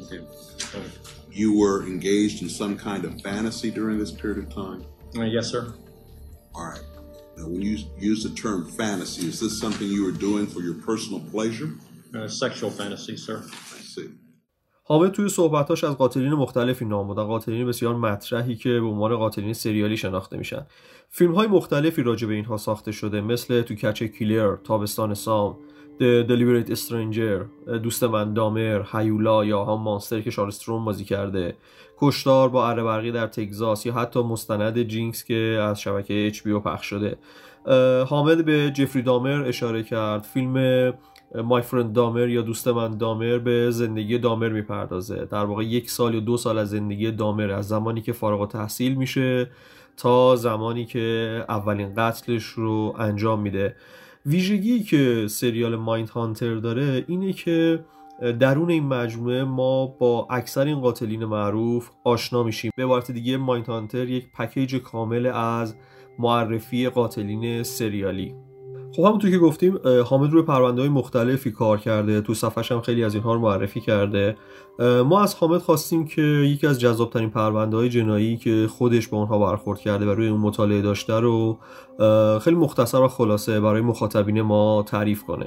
Okay. You were engaged in some kind of fantasy during this period of time? Yes, sir. All right. Now, when you use the term fantasy, is this something you were doing for your personal pleasure? Sexual fantasy, sir. I see. حامد توی صحبتاش از قاتلین مختلفی نام برد، قاتلین بسیار مطرحی که به عنوان قاتلین سریالی شناخته میشن. فیلم‌های مختلفی راجع به اینها ساخته شده، مثل تو کچ کیلر، تابستان سام، The Deliberate Stranger، دوست من دامر، هیولا یا هم مانستر که شارلز ترون بازی کرده، کشتار با اره برقی در تگزاس یا حتی مستند جینکس که از شبکه HBO پخش شده. حامد به جفری دامر اشاره کرد. فیلم My Friend دامر یا دوست من دامر به زندگی دامر میپردازه. در واقع 1 سال یا 2 سال از زندگی دامر، از زمانی که فارغ التحصیل میشه تا زمانی که اولین قتلش رو انجام میده. ویژگی که سریال مایند هانتر داره اینه که درون این مجموعه ما با اکثر این قاتلین معروف آشنا میشیم. به عبارت دیگه مایند هانتر یک پکیج کامل از معرفی قاتلین سریالی. خب همونطور که گفتیم حامد روی پرونده‌های مختلفی کار کرده، تو صفحش هم خیلی از اینها رو معرفی کرده. ما از حامد خواستیم که یکی از جذابترین پرونده‌های جنایی که خودش با اونها برخورد کرده و روی اون مطالعه داشته رو خیلی مختصر و خلاصه برای مخاطبین ما تعریف کنه.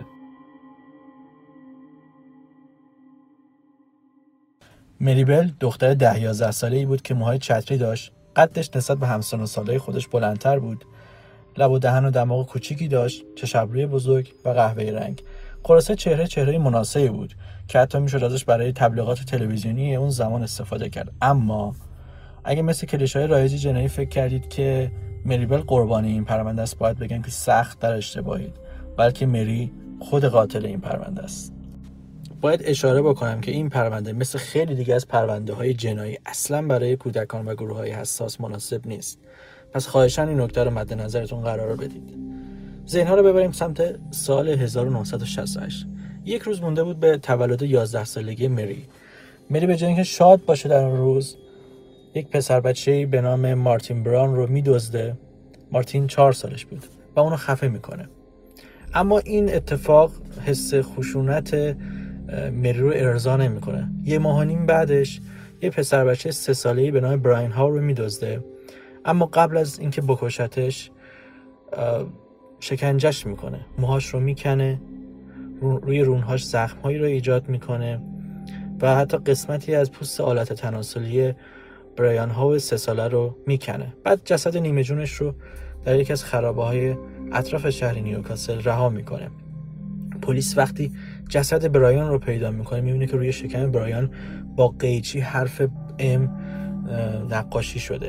مریبل دختر 10-11 ساله‌ای بود که موهای چتری داشت، قدش نسبت به همسن و سالای خودش بلندتر بود، لب و دهن و دماغ کوچیکی داشت، چشم ابروی بزرگ و قهوه‌ای رنگ. خلاصه چهره مناسبی بود که حتی میشد ازش برای تبلیغات تلویزیونی اون زمان استفاده کرد. اما اگه مثل کلیشه‌های رایج جنایی فکر کردید که مریبل قربانی این پرونده است، باید بگم که سخت در اشتباهید، بلکه مری خود قاتل این پرونده است. باید اشاره بکنم که این پرونده مثل خیلی دیگه از پرونده‌های جنایی اصلاً برای کودکان و گروه‌های حساس مناسب نیست. پس خواهشاً این نکته رو مد نظرتون قرار بدید. ذهن‌ها رو ببریم سمت سال 1968. یک روز مونده بود به تولد 11 سالگی مری. مری به جای اینکه شاد باشه در اون روز، یک پسر بچه‌ای به نام مارتین براون رو می‌دزده. مارتین 4 سالش بود و اونو خفه میکنه. اما این اتفاق حس خشونت مری رو ارضا نمیکنه. 1.5 ماه بعدش یه پسر بچه 3 ساله‌ای به نام براین هاو رو می‌دزده. اما قبل از اینکه بکشتش شکنجهش میکنه، موهاش رو میکنه، روی رونهاش زخم‌هایی رو ایجاد میکنه و حتی قسمتی از پوست آلت تناسلی برایان هاو 3 ساله رو میکنه. بعد جسد نیمه جونش رو در یکی از خرابه‌های اطراف شهر نیوکاسل رها میکنه. پلیس وقتی جسد برایان رو پیدا میکنه میبینه که روی شکم برایان با قیچی حرف ام نقاشی شده.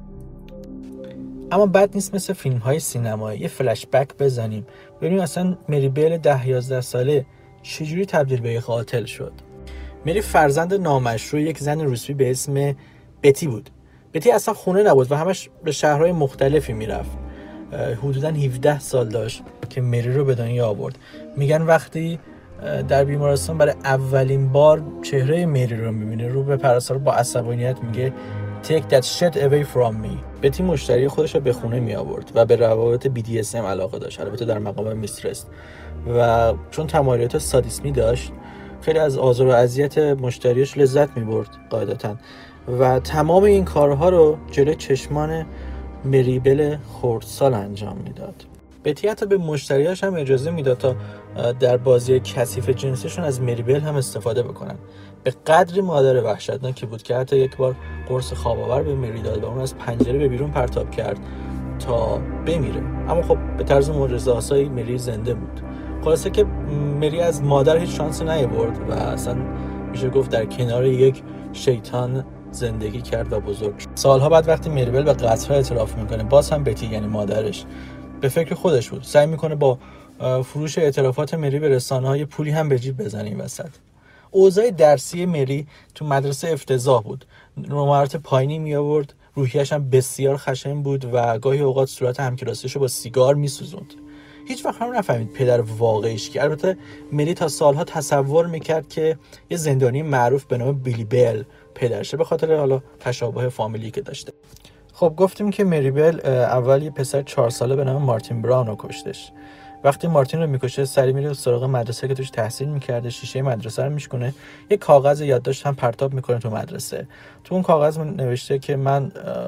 اما بد نیست مثل فیلم های سینمایی یه فلش بک بزنیم ببینیم اصلا مریبل 10-11 ساله چجوری تبدیل به یه قاتل شد. مری فرزند نامشروع یک زن روسپی به اسم بتی بود. بتی اصلا خونه نبود و همش به شهرهای مختلفی میرفت. حدوداً 17 سال داشت که مری رو به دنیا آورد. میگن وقتی در بیمارستان برای اولین بار چهره مری رو میبینه، رو به پرستار با عصبانیت میگه Take that shit away from me. بتی مشتری خودش رو به خونه می آورد و به روابط BDSM علاقه داشت، البته در مقام میسترس، و چون تمایلات سادیسمی داشت خیلی از آزار و اذیت مشتریش لذت می برد قاعدتاً و تمام این کارها رو جلوی چشمان مریبل خردسال انجام میداد. بتی حتی به مشتریاش هم اجازه میداد تا در بازی کثیف جنسیشون از مریبل هم استفاده بکنن. به قدری مادر وحشتناکی بود که حتی یک بار قرص خواب آور به مری داد و اون از پنجره به بیرون پرتاب کرد تا بمیره. اما خب به طرز معجزه‌آسایی مری زنده بود. خلاصه که مری از مادر هیچ شانسی نیاورد و اصلا میشه گفت در کنار یک شیطان زندگی کرد و بزرگ شد. سالها بعد وقتی مریبل به قتل‌ها اعتراف میکنه، باز هم بتی یعنی مادرش به فکر خودش بود، سعی میکنه با فروش اعترافات مری به رسانه‌های پولی هم به جیب بزنه این وسط. اوضاع درسی مری تو مدرسه افتضاح بود. نمرات پایینی می آورد، روحیه‌اش هم بسیار خشن بود و گاهی اوقات صورت همکلاسیشو با سیگار می‌سوزوند. هیچ وقت هم نفهمید پدر واقعیش که. البته مری تا سالها تصور میکرد که یه زندانی معروف به نام بیلی بل پدرشه، به خاطر حالا تشابه فامیلی که داشته. خب گفتیم که مریبل اول یه پسر 4 ساله به نام مارتین براون رو کشتش. وقتی مارتین رو میکشه سری میره سراغ مدرسه که توش تحصیل میکرده، شیشه مدرسه رو میشکنه، یه کاغذ یادداشت هم پرتاب میکنه تو مدرسه. تو اون کاغذ نوشته که من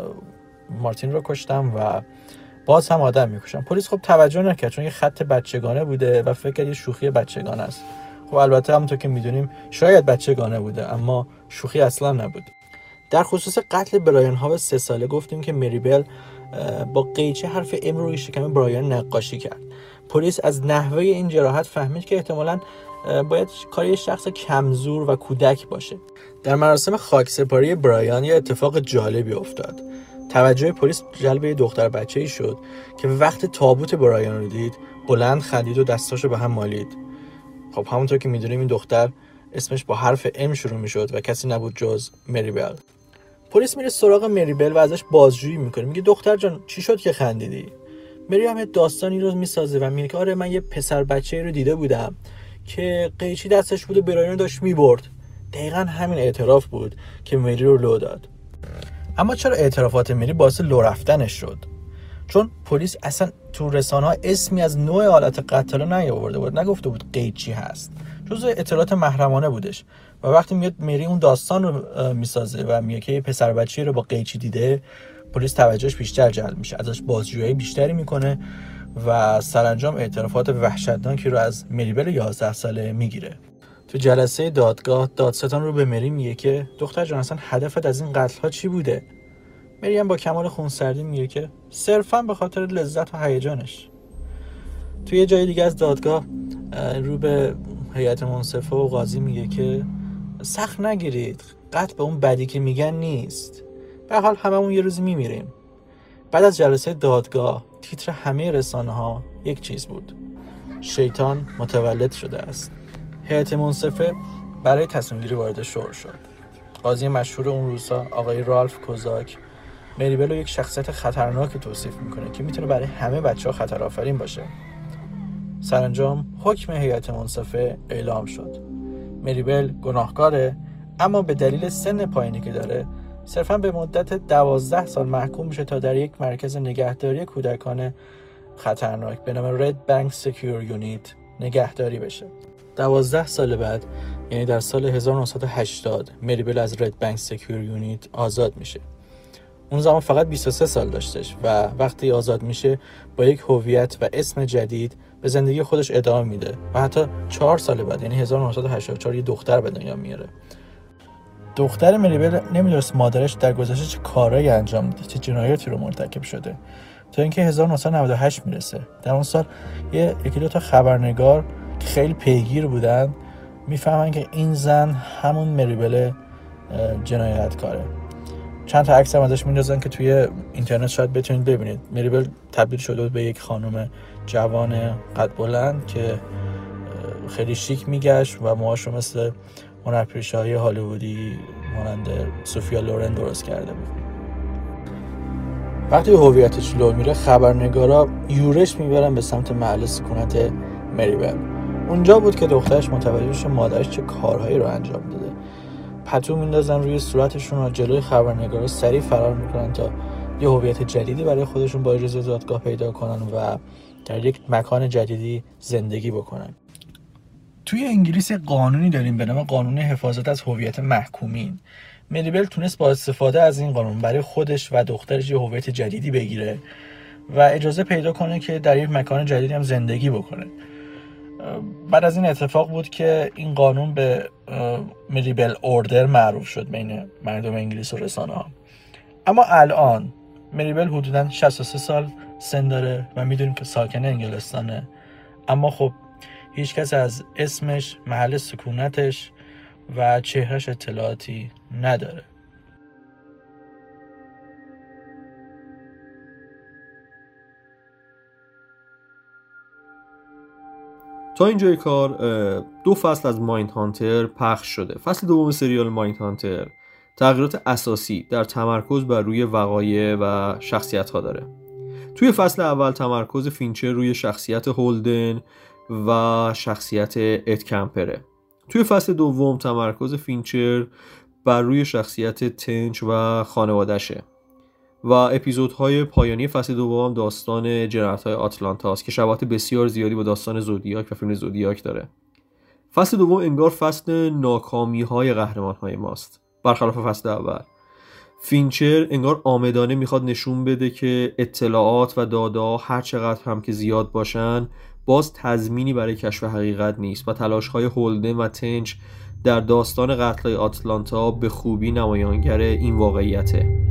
مارتین رو کشتم و باز هم آدم میکشم. پلیس خب توجه نکرد چون یه خط بچگانه بوده و فکر کرد یه شوخی بچگانه است. خب البته همونطور که میدونیم شاید بچگانه بوده اما شوخی اصلا نبود. در خصوص قتل برایان هاو 3 ساله گفتیم که مریبل با قیچی حرف ام روی شکم برایان نقاشی کرد. پلیس از نحوه این جراحت فهمید که احتمالاً باید کاری شخص کمزور و کودک باشه. در مراسم خاکسپاری برایان یه اتفاق جالبی افتاد. توجه پلیس جلب یه دختر بچه‌ای شد که وقت تابوت برایان رو دید بلند خندید و دستاشو به هم مالید. خب همونطور که میدونیم این دختر اسمش با حرف ام شروع میشد و کسی نبود جز مریبل. پلیس میره سراغ مریبل و ازش بازجویی میکنه. میگه دختر جان چی شد که خندیدی؟ مری هم داستانی رو میسازه و میگه آره من یه پسر بچه‌ای رو دیده بودم که قیچی دستش بود و برایان داشت میبرد. دقیقاً همین اعتراف بود که مری رو لو داد. اما چرا اعترافات مری باعث لو رفتنش شد؟ چون پلیس اصلا تو رسانه‌ها اسمی از نوع آلت قتل نیاورده بود، نگفته بود قیچی هست. جزء اطلاعات محرمانه بودش. و وقتی میاد مری اون داستان رو میسازه و میگه که پسر بچه‌ای رو با قیچی دیده، پلیس توجهش بیشتر جلب میشه، ازش بازجویی بیشتری میکنه و سرانجام اعترافات وحشتناکی رو از مریبل 11 ساله میگیره. تو جلسه دادگاه دادستان رو به مری میگه که دختر جان اصلا هدفت از این قتل ها چی بوده؟ مری هم با کمال خونسردی میگه که صرفا به خاطر لذت و هیجانش. تو یه جای دیگه از دادگاه رو به هیئت منصفه و قاضی میگه که سخت نگیرید، قتل به اون بدی که میگن نیست، به حال هممون یه روزی میمیریم. بعد از جلسه دادگاه تیتر همه رسانه ها یک چیز بود: شیطان متولد شده است. هیئت منصفه برای تصمیم گیری وارد شور شد. قاضی مشهور اون روزها آقای رالف کوزاک مریبل رو یک شخصیت خطرناک توصیف میکنه که میتونه برای همه بچه‌ها خطرآفرین باشه. سرانجام حکم هیئت منصفه اعلام شد. مریبل گناهکاره، اما به دلیل سن پایینی که داره صرفاً به مدت 12 سال محکوم میشه تا در یک مرکز نگهداری کودکان خطرناک به نام رد بانک سکیور یونیت نگهداری بشه. 12 سال بعد، یعنی در سال 1980، مریبل از رد بانک سکیور یونیت آزاد میشه. اون زمان فقط 23 سال داشتش و وقتی آزاد میشه با یک هویت و اسم جدید به زندگی خودش ادامه میده و حتی 4 سال بعد، یعنی 1984، یه دختر به دنیا میاره. دختر مریبل نمیدونست مادرش در گذشته چه کارهایی انجام داده، چه جنایاتی رو مرتکب شده، تا اینکه 1998 میرسه. در اون سال یکی دو تا خبرنگار که خیلی پیگیر بودن میفهمن که این زن همون مریبل جنایتکاره. چند تا عکس هم ازش میندازن که توی اینترنت شاید بتونید ببینید. مریبل تبدیل شده بود به یک خانم جوان قد بلند که خیلی شیک میگشت و موهاشو مثل هنرپیشه‌های هالیوودی مانند سوفیا لورن درست کرده بود. وقتی هویتش لو میره، خبرنگارا یورش میبرن به سمت محل سکونت مریبل. اونجا بود که دخترش متوجه شد مادرش چه کارهایی رو انجام داده. پتو میندازن روی صورتشون و جلوی خبرنگارا سریع فرار میکنن تا یه هویت جدیدی برای خودشون با اجازه دادگاه پیدا کنن و در یک مکان جدیدی زندگی بکنن. توی انگلیس قانونی داریم به نام قانون حفاظت از هویت محکومین. مریبل تونست با استفاده از این قانون برای خودش و دخترش یه هویت جدیدی بگیره و اجازه پیدا کنه که در یک مکان جدیدی هم زندگی بکنه. بعد از این اتفاق بود که این قانون به مریبل اوردر معروف شد بین مردم انگلیس و رسانه‌ها. اما الان مریبل حدوداً 63 سال سن داره و میدونیم که ساکن انگلستانه، اما خب هیچ کس از اسمش، محل سکونتش و چهرهش اطلاعاتی نداره. تا اینجای کار 2 فصل از مایند هانتر پخش شده. فصل دوم سریال مایند هانتر تغییرات اساسی در تمرکز بر روی وقایع و شخصیت‌ها داره. توی فصل اول تمرکز فینچر روی شخصیت هولدن و شخصیت اد کمپره. توی فصل دوم تمرکز فینچر بر روی شخصیت تنچ و خانواده‌شه. و اپیزودهای پایانی فصل دوم داستان جنایت‌های آتلانتا است که شباهت بسیار زیادی با داستان زودیاک و فیلم زودیاک داره. فصل دوم انگار فصل ناکامی‌های قهرمان‌های ماست. برخلاف فصل اول، فینچر انگار عامدانه میخواد نشون بده که اطلاعات و دادا هر چقدر هم که زیاد باشن باز تضمینی برای کشف حقیقت نیست و تلاش‌های هولدن و تنج در داستان قتل‌های آتلانتا به خوبی نمایانگر این واقعیته.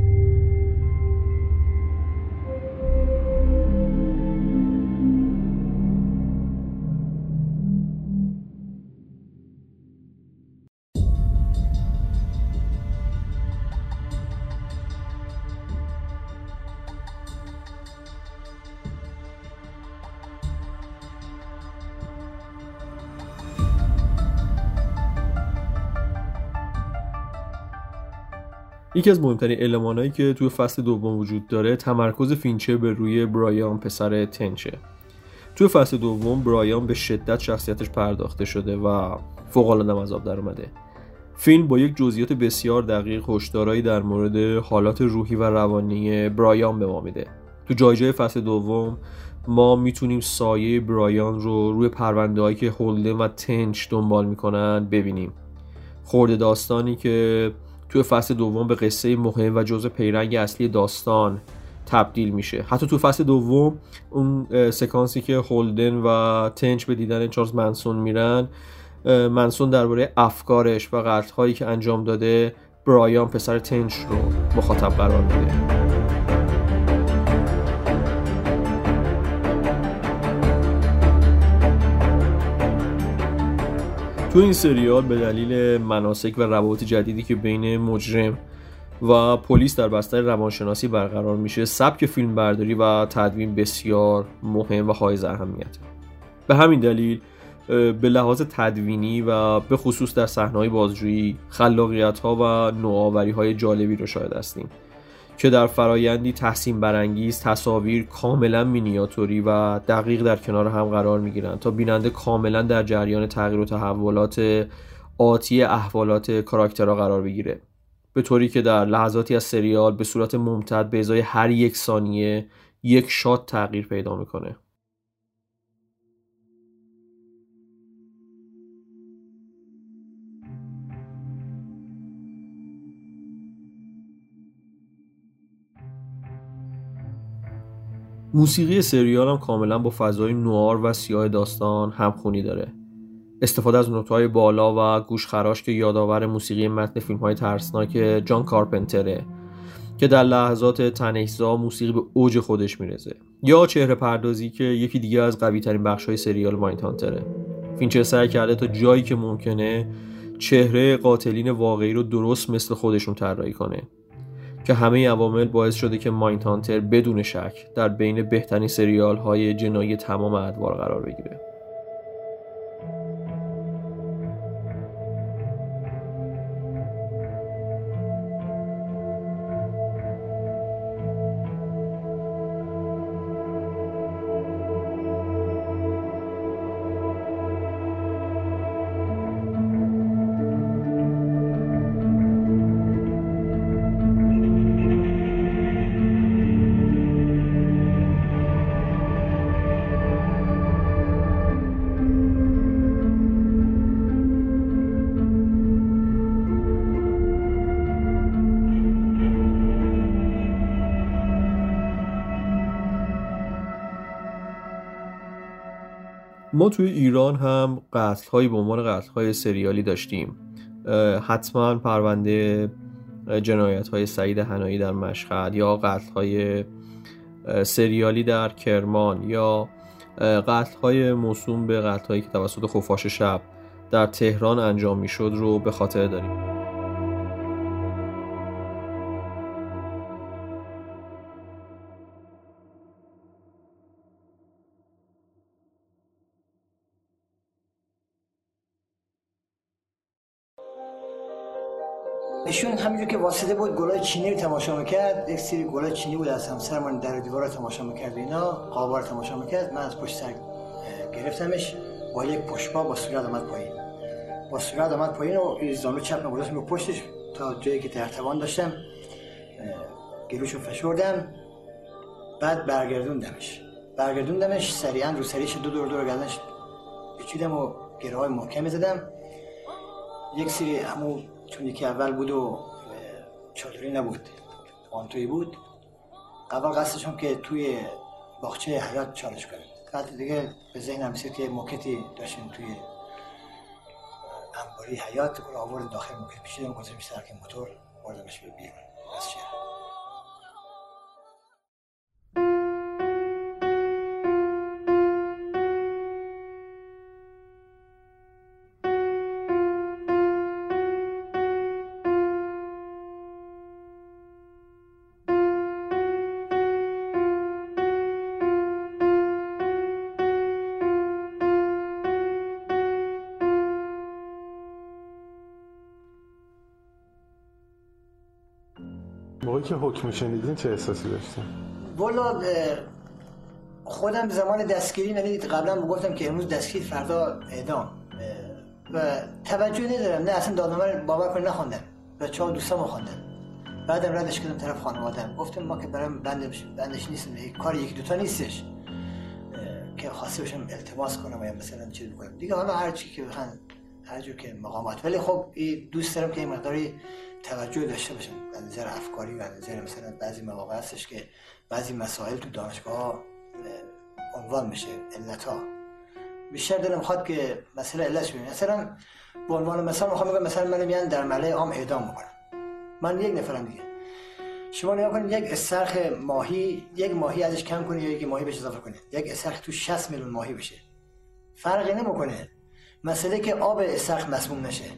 یکی از مهمترین المانایی که توی فصل دوم وجود داره تمرکز فینچر به روی برایان پسر تنچه. توی فصل دوم برایان به شدت شخصیتش پرداخته شده و فوق‌العاده از آب در اومده. فیلم با یک جزئیات بسیار دقیق هشدارایی در مورد حالات روحی و روانی برایان به ما میده. تو جای فصل دوم ما میتونیم سایه برایان رو روی پرونده‌هایی که هولدن و تنچ دنبال میکنن ببینیم. خورده داستانی که توی فصل دوم به قصه مهم و جزء پیرنگ اصلی داستان تبدیل میشه. حتی توی فصل دوم اون سکانسی که هولدن و تنچ به دیدن چارلز منسون میرن، منسون درباره افکارش و قتل‌هایی که انجام داده برایان پسر تنچ رو مخاطب قرار میده. تو این سریال به دلیل مناسک و روابط جدیدی که بین مجرم و پلیس در بستر روانشناسی برقرار میشه، سبک فیلمبرداری و تدوین بسیار مهم و حائز اهمیته. به همین دلیل به لحاظ تدوینی و به خصوص در صحنه‌های بازجویی خلاقیت‌ها و نوآوری‌های جالبی رو شاهد هستیم که در فرایندی تحسین برانگیز تصاویر کاملا مینیاتوری و دقیق در کنار هم قرار میگیرند تا بیننده کاملا در جریان تغییر و تحولات آتی احوالات کاراکترها قرار بگیره، به طوری که در لحظاتی از سریال به صورت ممتد به ازای هر یک ثانیه یک شات تغییر پیدا میکنه. موسیقی سریال هم کاملا با فضای نوار و سیاه داستان همخونی داره. استفاده از نوت‌های بالا و گوشخراش که یادآور موسیقی متن فیلم‌های ترسناک جان کارپنتره که در لحظات تن‌اجزا موسیقی به اوج خودش میرسه، یا چهره پردازی که یکی دیگه از قوی‌ترین بخش‌های سریال مایندهانتره. فینچر سعی کرده تا جایی که ممکنه چهره قاتلین واقعی رو درست مثل خودشون طراحی کنه که همه عوامل باعث شده که مایندهانتر بدون شک در بین بهترین سریال‌های جنایی تمام ادوار قرار بگیره. ما توی ایران هم قتل‌هایی به عنوان قتل‌های سریالی داشتیم. حتما پرونده جنایت‌های سعید حنایی در مشهد، یا قتل‌های سریالی در کرمان، یا قتل‌های موسوم به قتل‌هایی که توسط خفاش شب در تهران انجام می‌شد رو به خاطر داریم. ایشون همینجور که واسطه بود گلای چینی رو تماشا میکرد، یک سری گلای چینی بود از همسرمون در دیوار رو تماشا میکرد، اینا قابا رو تماشا میکرد. من از پشت سر گرفتمش با یک پشت‌پا با صورت آمد پایین و زانو چپ نبودم رو پشتش تا جایی که در توان داشتم گلوشو فشردم، بعد برگردوندمش سریعا رو سریش دور گردنش پیچیدم و گره های محکمی زدم. یک سری همون چون یکی اول بود و چادری نبود، پانتویی بود، اول قصدشون که توی باغچه حیات چالش کنیم. بعد دیگه به ذهنم رسید که موکتی داشتیم توی انباری حیات، رو آورد داخل موکت پیچیدم، گذاشتم سر که موتور بردمش به بیرون از شهر. موقعی که حکم شنیدین چه احساسی داشتین؟ والا خودم زمان دستگیری، یعنی قبلا گفتم که امروز دستگیر فردا اعدام، و توجه ندارم، نه اصلا دادنامه رو باور کنید نخوندم، بچه‌ها دوستام خواندن، بعدم ردش کردم طرف خانواده‌ام، گفتم ما که برام بندش نیست، کار یکی دوتا نیستش که خواسته باشم التماس کنم یا مثلا چیز بکنم دیگه، حالا هر چی که بخوان هر جور که مقامات، ولی خب دوست دارم که این مقداری توجه داشته باشن از نظر افکاری و از نظر مثلا بعضی مواقع هستش که بعضی مسائل تو دانشگاه عنوان میشه، علت‌ها بیشتر دلم خواد که مثلا علتش ببینید. مثلا به عنوان مثلا میخوام بگم مثلا من میان در ملأ عام اعدام میکنم، من یک نفرم دیگه، شما نگاه کنید یک استرخ ماهی، یک ماهی ازش کم کنید یا یک ماهی بهش اضافه کنید، یک استرخ تو 60 میلیون ماهی بشه، فرقی نمیکنه، مسئله که آب استرخ مسموم نشه.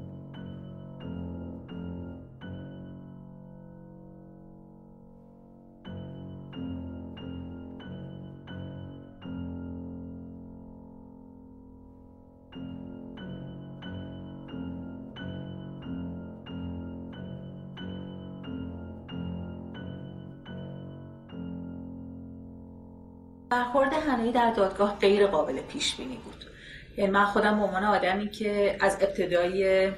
برخورد هنایی در دادگاه غیر قابل پیش بینی بود. یعنی من خودم به عنوان آدمی که از ابتدای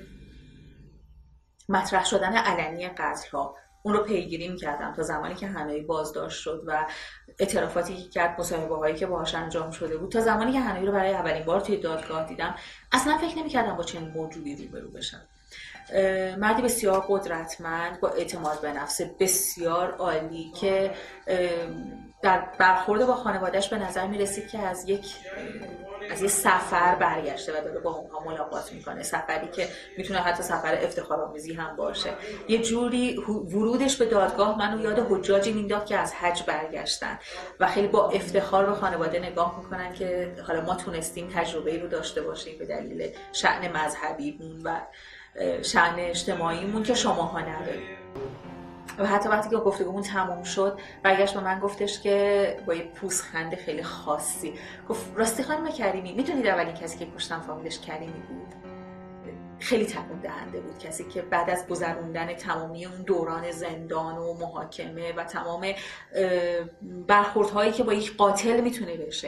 مطرح شدن علنی قتل‌ها اون رو پیگیری می‌کردم تا زمانی که هنایی بازداشت شد و اعترافاتی که کرد، مصاحبه‌هایی که باهاش انجام شده بود، تا زمانی که هنایی رو برای اولین بار توی دادگاه دیدم، اصلا فکر نمی‌کردم با چنین موجودی روبرو بشم. مردی بسیار قدرتمند با اعتماد به نفس بسیار عالی که در برخورد با خانواده‌اش به نظر می‌رسید که از یه سفر برگشته و داره با اونها ملاقات میکنه، سفری که میتونه حتی سفر افتخارآمیزی هم باشه. یه جوری ورودش به دادگاه منو یاد حجاجی مینداخت که از حج برگشتن و خیلی با افتخار به خانواده نگاه میکنن که حالا ما تونستیم تجربه‌ای رو داشته باشیم به دلیل شأن مذهبیمون و شأن اجتماعیمون که شماها ندارید. و حتی وقتی که گفتگومون تموم شد برگشت به من گفتش که با یه پوزخند خیلی خاصی گفت راستی خانم کریمی میدونید اولین کسی که کشتم فامیلش کریمی بود؟ خیلی تکون دهنده بود، کسی که بعد از گذروندن تمامی اون دوران زندان و محاکمه و تمام برخوردهایی که با یک قاتل میتونه بشه،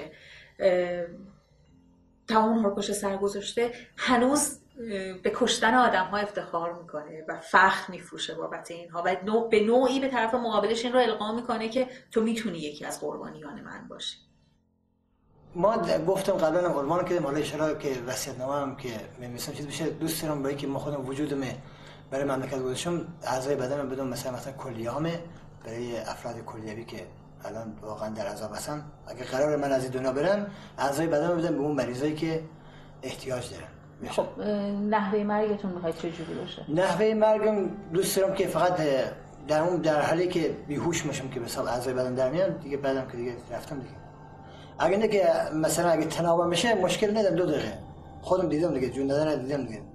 تمام اونها رو پشت سر گذاشته، هنوز به کشتن آدم ها افتخار میکنه و فخر میفروشه بابت اینها و به نوعی به طرف مقابلش این رو القا میکنه که تو میتونی یکی از قربانیان من باشی. ما گفتم قبلا قربان کردیم، حالا اشاره که وصیت‌نامه هم که می‌نویسم چیز بشه، دوست دارم برای که ما خودم وجودم برای مملکت گذاشتم، اعضای بدنم بدون مثلا کلیه‌امه برای افراد کلیوی که الان واقعا در عذاب هستن، اگه قرار من از این دنیا برم اعضای بدنم بدم به اون مریضایی که احتیاج دارن. خب نحوه مرگتون میخواید چه جوری باشه؟ نحوه مرگم دوست دارم که فقط در حالی که بیهوش باشم که به حساب اعضای بدن در میان دیگه، بعدم که دیگه رفتم دیگه. اگه نه که مثلا اگه تناوب بشه مشکل ندارم، 2 دقیقه خودم دیدم دیگه، جون دادن دیدم دیگه.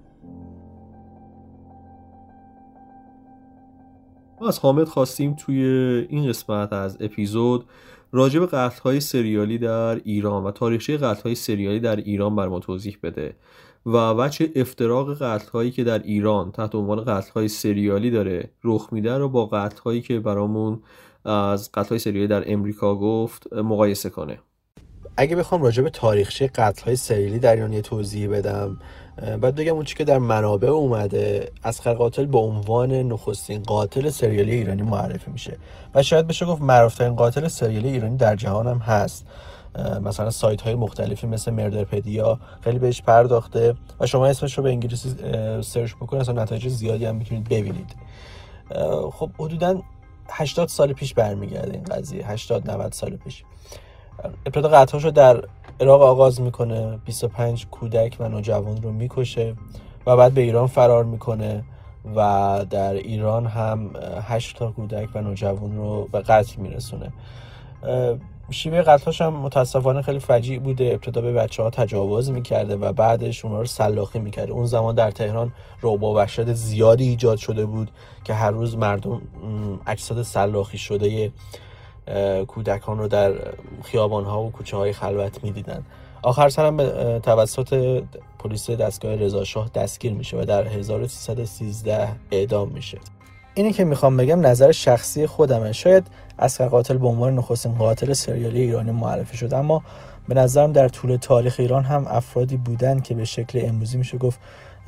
ما از حامد خواستیم توی این قسمت از اپیزود راجع به قتل‌های سریالی در ایران و تاریخچه قتل‌های سریالی در ایران بر ما توضیح بده و وجه افتراق قتل‌هایی که در ایران تحت عنوان قتل‌های سریالی داره رخ میده رو با قتل‌هایی که برامون از قتل‌های سریالی در امریکا گفت مقایسه کنه. اگه بخوام راجع به تاریخچه قتل‌های سریالی در ایران یه توضیح بدم، بعد بگم اون چی که در منابع اومده، اصغر قاتل به عنوان نخستین قاتل سریالی ایرانی معرفی میشه و شاید بشه گفت معروف‌ترین قاتل سریالی ایرانی در جهان هم هست. مثلا سایت های مختلفی مثل مردرپدیا خیلی بهش پرداخته و شما اسمش رو به انگلیسی سرچ بکنید اصلا نتایج زیادی هم میتونید ببینید. خب حدوداً 80 سال پیش برمیگرده این قضیه، 80-90 سال پیش. ابتدا قتل‌هاش رو در عراق آغاز میکنه، 25 کودک و نوجوان رو میکشه و بعد به ایران فرار میکنه و در ایران هم 8 تا کودک و نوجوان رو به قتل میرسونه. شیوه قتل‌هاش هم متاسفانه خیلی فجیع بوده. ابتدا به بچه‌ها تجاوز میکرده و بعدش اونها رو سلاخی میکرده. اون زمان در تهران رعب و وحشت زیادی ایجاد شده بود که هر روز مردم اجساد سلاخی شده کودکان رو در خیابان‌ها و کوچه‌های خلوت می‌دیدن. آخر سر هم توسط پلیس دستگاه رضاشاه دستگیر میشه و در 1313 اعدام میشه. اینی که میخوام بگم نظر شخصی خودمه. شاید اصغر قاتل به عنوان نخستین قاتل سریالی ایرانی معرفی شد، اما به نظرم در طول تاریخ ایران هم افرادی بودن که به شکل امروزی میشه گفت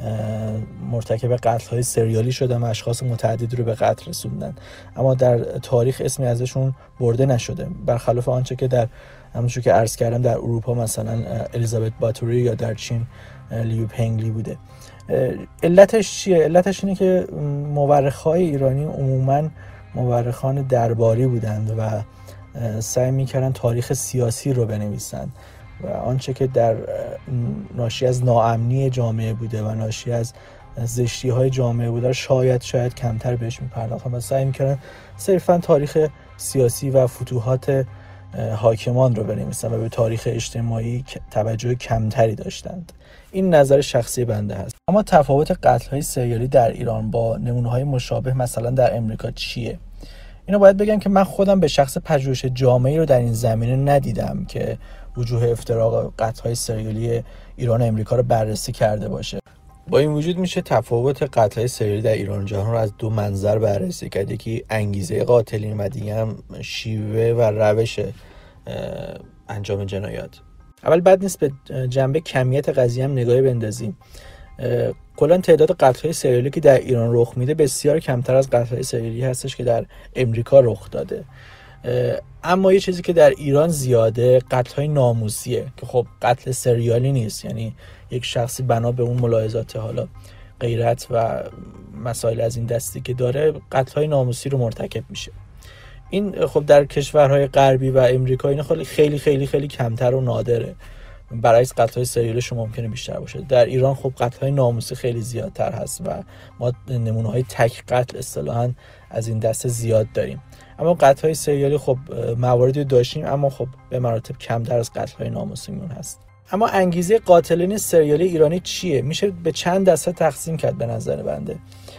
مرتکب قتل‌های سریالی شدن و اشخاص متعددی رو به قتل رسوندن، اما در تاریخ اسمی ازشون برده نشده، برخلاف آنچه که در همونجوری که عرض کردم در اروپا مثلا الیزابت باتوری یا در چین لیو پنگلی بوده. علتش چیه؟ علتش اینه که مورخ‌های ایرانی عموماً مورخان درباری بودند و سعی می‌کردن تاریخ سیاسی رو بنویسن و آنچه که در ناشی از ناامنی جامعه بوده و ناشی از زشتی‌های جامعه بوده شاید کمتر بهش می‌پرداختن و سعی می‌کردن صرفاً تاریخ سیاسی و فتوحات حاکمان رو بنویسن و به تاریخ اجتماعی توجه کمتری داشتند. این نظر شخصی بنده هست. اما تفاوت قتل‌های سریالی در ایران با نمونه‌های مشابه مثلا در امریکا چیه؟ اینو باید بگم که من خودم به شخص پژوهش جامعی رو در این زمینه ندیدم که وجوه افتراق قتل‌های سریالی ایران و امریکا رو بررسی کرده باشه. با این وجود میشه تفاوت قتل‌های سریالی در ایران و جهان رو از دو منظر بررسی کرد. یکی انگیزه قاتلین و دیگه هم شیوه و روش انجام جنایات. اول بد نیست به جنبه کمیت قضیه هم نگاهی بندازیم. کلا تعداد قتل‌های سریالی که در ایران رخ میده بسیار کمتر از قتل‌های سریالی هستش که در امریکا رخ داده. اما یه چیزی که در ایران زیاده قتل‌های ناموسیه که خب قتل سریالی نیست، یعنی یک شخصی بنا به اون ملاحظات حالا غیرت و مسائل از این دستی که داره قتل‌های ناموسی رو مرتکب میشه. این خب در کشورهای غربی و امریکا این خیلی خیلی خیلی کمتر و نادره، برعکس قتل‌های سریالیش ممکنه بیشتر باشه. در ایران خب قتل‌های ناموسی خیلی زیادتر هست و ما نمونه‌های تک قتل اصطلاحاً از این دسته زیاد داریم. اما قتل‌های سریالی خب مواردی داشتیم، اما خب به مراتب کمتر از قتل‌های ناموسیمون هست. اما انگیزه قاتلین سریالی ایرانی چیه؟ میشه به چند دسته تقسیم کرد به نظر بنده.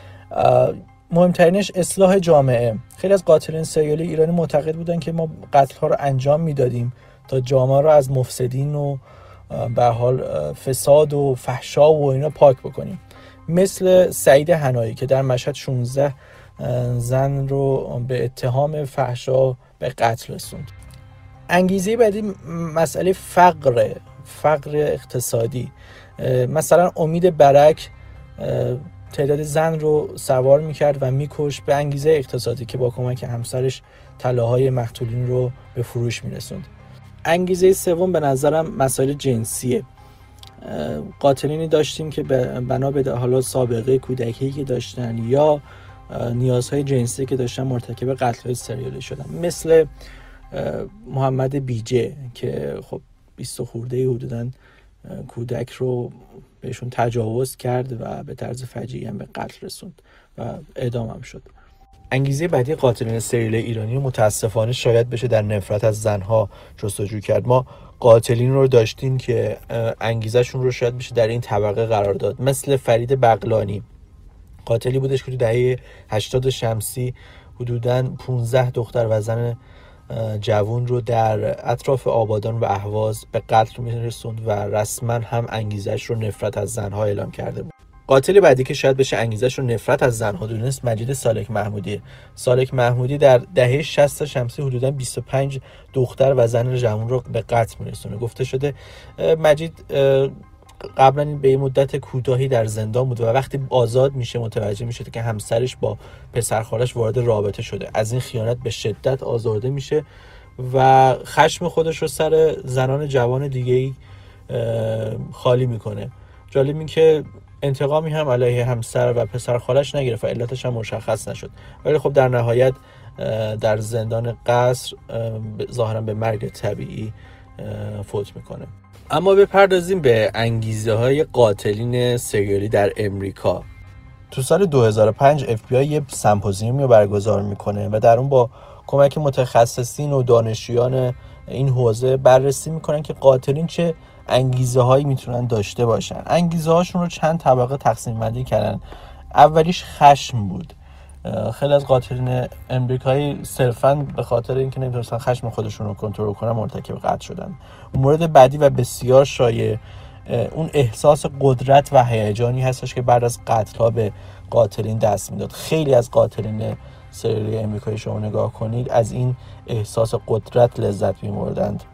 مهمترینش اصلاح جامعه. خیلی از قاتلین سریالی ایرانی معتقد بودن که ما قتل‌ها رو انجام میدادیم تا جامعه رو از مفسدین و به حال فساد و فحشا و اینا پاک بکنیم. مثل سعید حنایی که در مشهد 16 زن رو به اتهام فحشا به قتل رسوند. انگیزه بعدی مسئله فقر اقتصادی. مثلا امید برک تعداد زن رو سوار میکرد و میکش به انگیزه اقتصادی که با کمک همسرش طلاهای مقتولین رو به فروش میرسوند. انگیزه سوم به نظرم مسائل جنسیه. قاتلینی داشتیم که بنا به حالا سابقه کودکی که داشتن یا نیازهای جنسی که داشتن مرتکب قتل‌های سریالی شدن، مثل محمد بیجه که خب 20 خورده حدوداً کودک رو بهشون تجاوز کرد و به طرز فجیعی هم به قتل رسوند و اعدام هم شد. انگیزه بعدی قاتلین سریالی ایرانی متاسفانه شاید بشه در نفرت از زنها جستجو کرد. ما قاتلین رو داشتیم که انگیزشون رو شاید بشه در این طبقه قرار داد، مثل فرید بغلانی. قاتلی بودش که تو دهه 80 شمسی حدوداً 15 دختر و زن جوان رو در اطراف آبادان و اهواز به قتل می‌رسوند و رسما هم انگیزش رو نفرت از زنها اعلام کرده بود. قاتل بعدی که شاید بشه انگیزش رو نفرت از زنها دونست مجید سالک محمودی. سالک محمودی در دهه 60 شمسی حدوداً 25 دختر و زن جوان رو به قتل می‌رسونه. گفته شده مجید قبلا به این مدت کوتاهی در زندان بود و وقتی آزاد میشه متوجه میشه که همسرش با پسرخالش وارد رابطه شده. از این خیانت به شدت آزرده میشه و خشم خودش رو سر زنان جوان دیگه‌ای خالی میکنه. جالب این که انتقامی هم علیه همسر و پسرخالش نگرفت و علتش هم مشخص نشد، ولی خب در نهایت در زندان قصر ظاهرا به مرگ طبیعی فوت میکنه. اما بپردازیم به انگیزه های قاتلین سریالی در امریکا. تو سال 2005 FBI یه سمپوزیومی رو برگزار میکنه و در اون با کمک متخصصین و دانشجویان این حوزه بررسی میکنن که قاتلین چه انگیزه هایی میتونن داشته باشن. انگیزه هاشون رو چند طبقه تقسیم بندی کردن. اولیش خشم بود. خیلی از قاتلین امریکایی صرفاً به خاطر اینکه نمیتونستن خشم خودشون رو کنترل کنن مرتکب قتل شدن. مورد بعدی و بسیار شایع اون احساس قدرت و هیجانی هستش که بعد از قتل‌ها به قاتلین دست میداد. خیلی از قاتلین سریالی امریکایی شما نگاه کنید از این احساس قدرت لذت می‌بردند.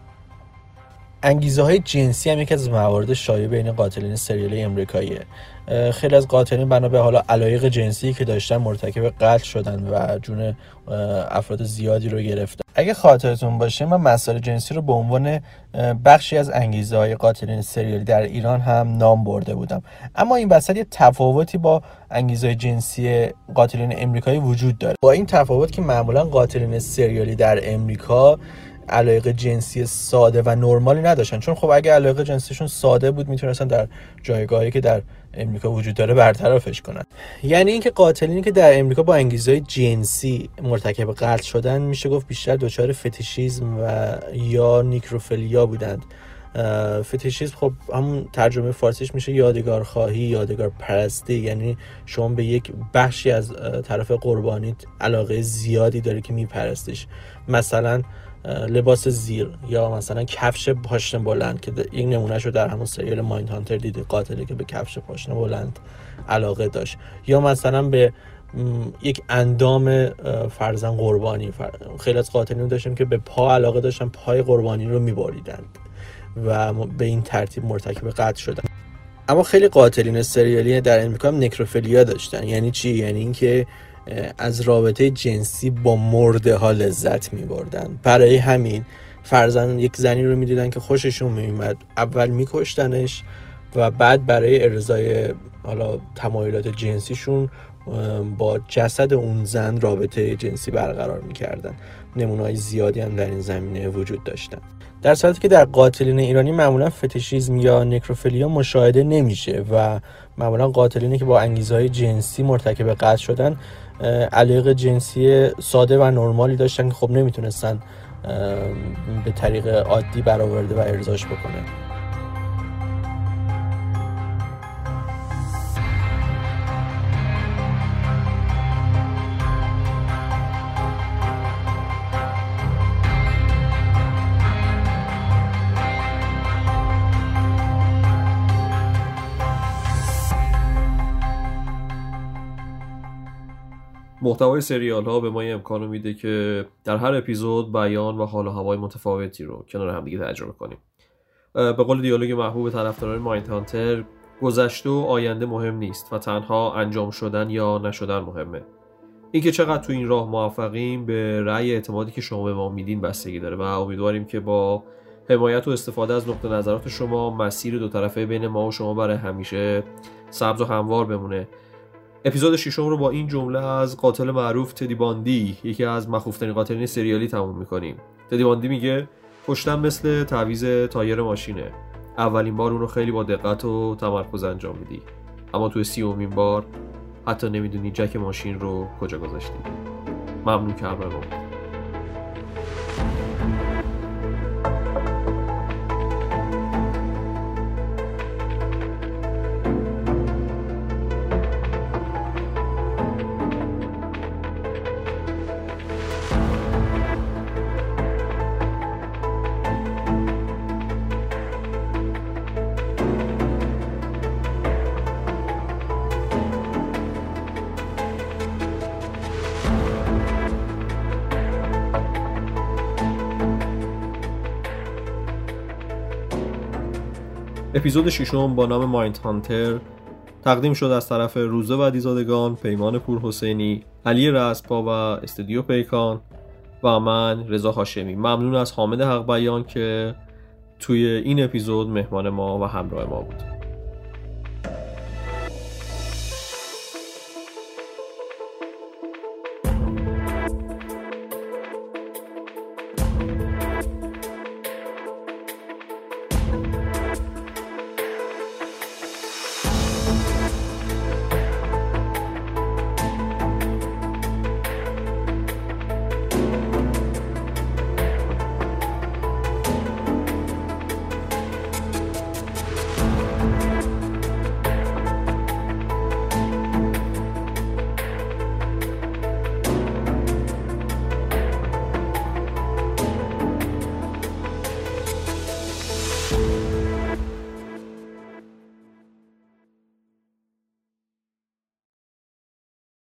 انگیزه های جنسی هم یکی از موارد شایع بین قاتلین سریالی امریکاییه. خیلی از قاتلین بنا به حالا علایق جنسی که داشتن مرتکب قتل شدن و جون افراد زیادی رو گرفتن. اگه خاطرتون باشه من مسائل جنسی رو به عنوان بخشی از انگیزه های قاتلین سریالی در ایران هم نام برده بودم، اما این وسط یه تفاوتی با انگیزه جنسی قاتلین امریکایی وجود داره. با این تفاوت که معمولا قاتلین سریالی در امریکا علایق جنسی ساده و نرمالی نداشتن، چون خب اگه علایق جنسیشون ساده بود میتونستن در جایگاهی که در امریکا وجود داره برطرفش کنن. یعنی اینکه قاتلینی که در امریکا با انگیزهای جنسی مرتکب قتل شدن میشه گفت بیشتر دچار فتیشیسم و یا نیکروفیلیا بودند. فتیشیسم خب همون ترجمه فارسیش میشه یادگارخواهی، یادگار پرستی، یعنی شما به یک بخشی از طرف قربانیت علاقه زیادی داری که میپرستیش. مثلا لباس زیر یا مثلا کفش پاشنه بلند که یک نمونهش رو در همون سریال مایند هانتر دیدی، قاتلی که به کفش پاشنه بلند علاقه داشت، یا مثلا به یک اندام فرزن قربانی. خیلی از قاتلین داشتیم که به پا علاقه داشتن، پای قربانی رو میبریدند و به این ترتیب مرتکب قتل شدن. اما خیلی قاتلین سریالی در امریکا هم نکروفیلیا داشتن. یعنی چی؟ یعنی اینکه از رابطه جنسی با مرده ها لذت می بردن. برای همین فرضاً یک زنی رو می دیدن که خوششون می اومد، اول می کشتنش و بعد برای ارضای حالا تمایلات جنسیشون با جسد اون زن رابطه جنسی برقرار می کردن. نمونه‌های زیادی هم در این زمینه وجود داشتن. در صورتی که در قاتلین ایرانی معمولا فتیشیسم یا نکروفیلیا مشاهده نمیشه و معمولا قاتلینی که با انگیزهای جنسی مرتکب قتل شدن علایق جنسی ساده و نرمالی داشتن که خب نمیتونستن به طریق عادی برآورده و ارضاش بکنن. محتوای سریال ها به ما امکان میده که در هر اپیزود بیان و حال و هوای متفاوتی رو کنار هم دیگه تجربه کنیم. به قول دیالوگ محبوب طرفداران مایند هانتر، گذشته و آینده مهم نیست و تنها انجام شدن یا نشدن مهمه. اینکه چقدر تو این راه موفقیم به رأی اعتمادی که شما به ما میدین بستگی داره و امیدواریم که با حمایت و استفاده از نقطه نظرات شما مسیر دو طرفه بین ما و شما برای همیشه سبز و هموار بمونه. اپیزود 6 رو با این جمله از قاتل معروف تدی باندی، یکی از مخوفترین قاتلین سریالی، تموم میکنیم. تدی باندی میگه کشتن مثل تعویض تایر ماشینه. اولین بار اون رو خیلی با دقت و تمرکز انجام میدی، اما توی 30مین بار حتی نمیدونی جک ماشین رو کجا گذاشتی. ممنون که همراه ما بودید. اپیزود 6 با نام مایند هانتر تقدیم شد از طرف روزه ودیزادگان، پیمان پورحسینی، علی رزق‌پا و استودیو پیکان و من رضا هاشمی. ممنون از حامد حق بیان که توی این اپیزود مهمان ما و همراه ما بود.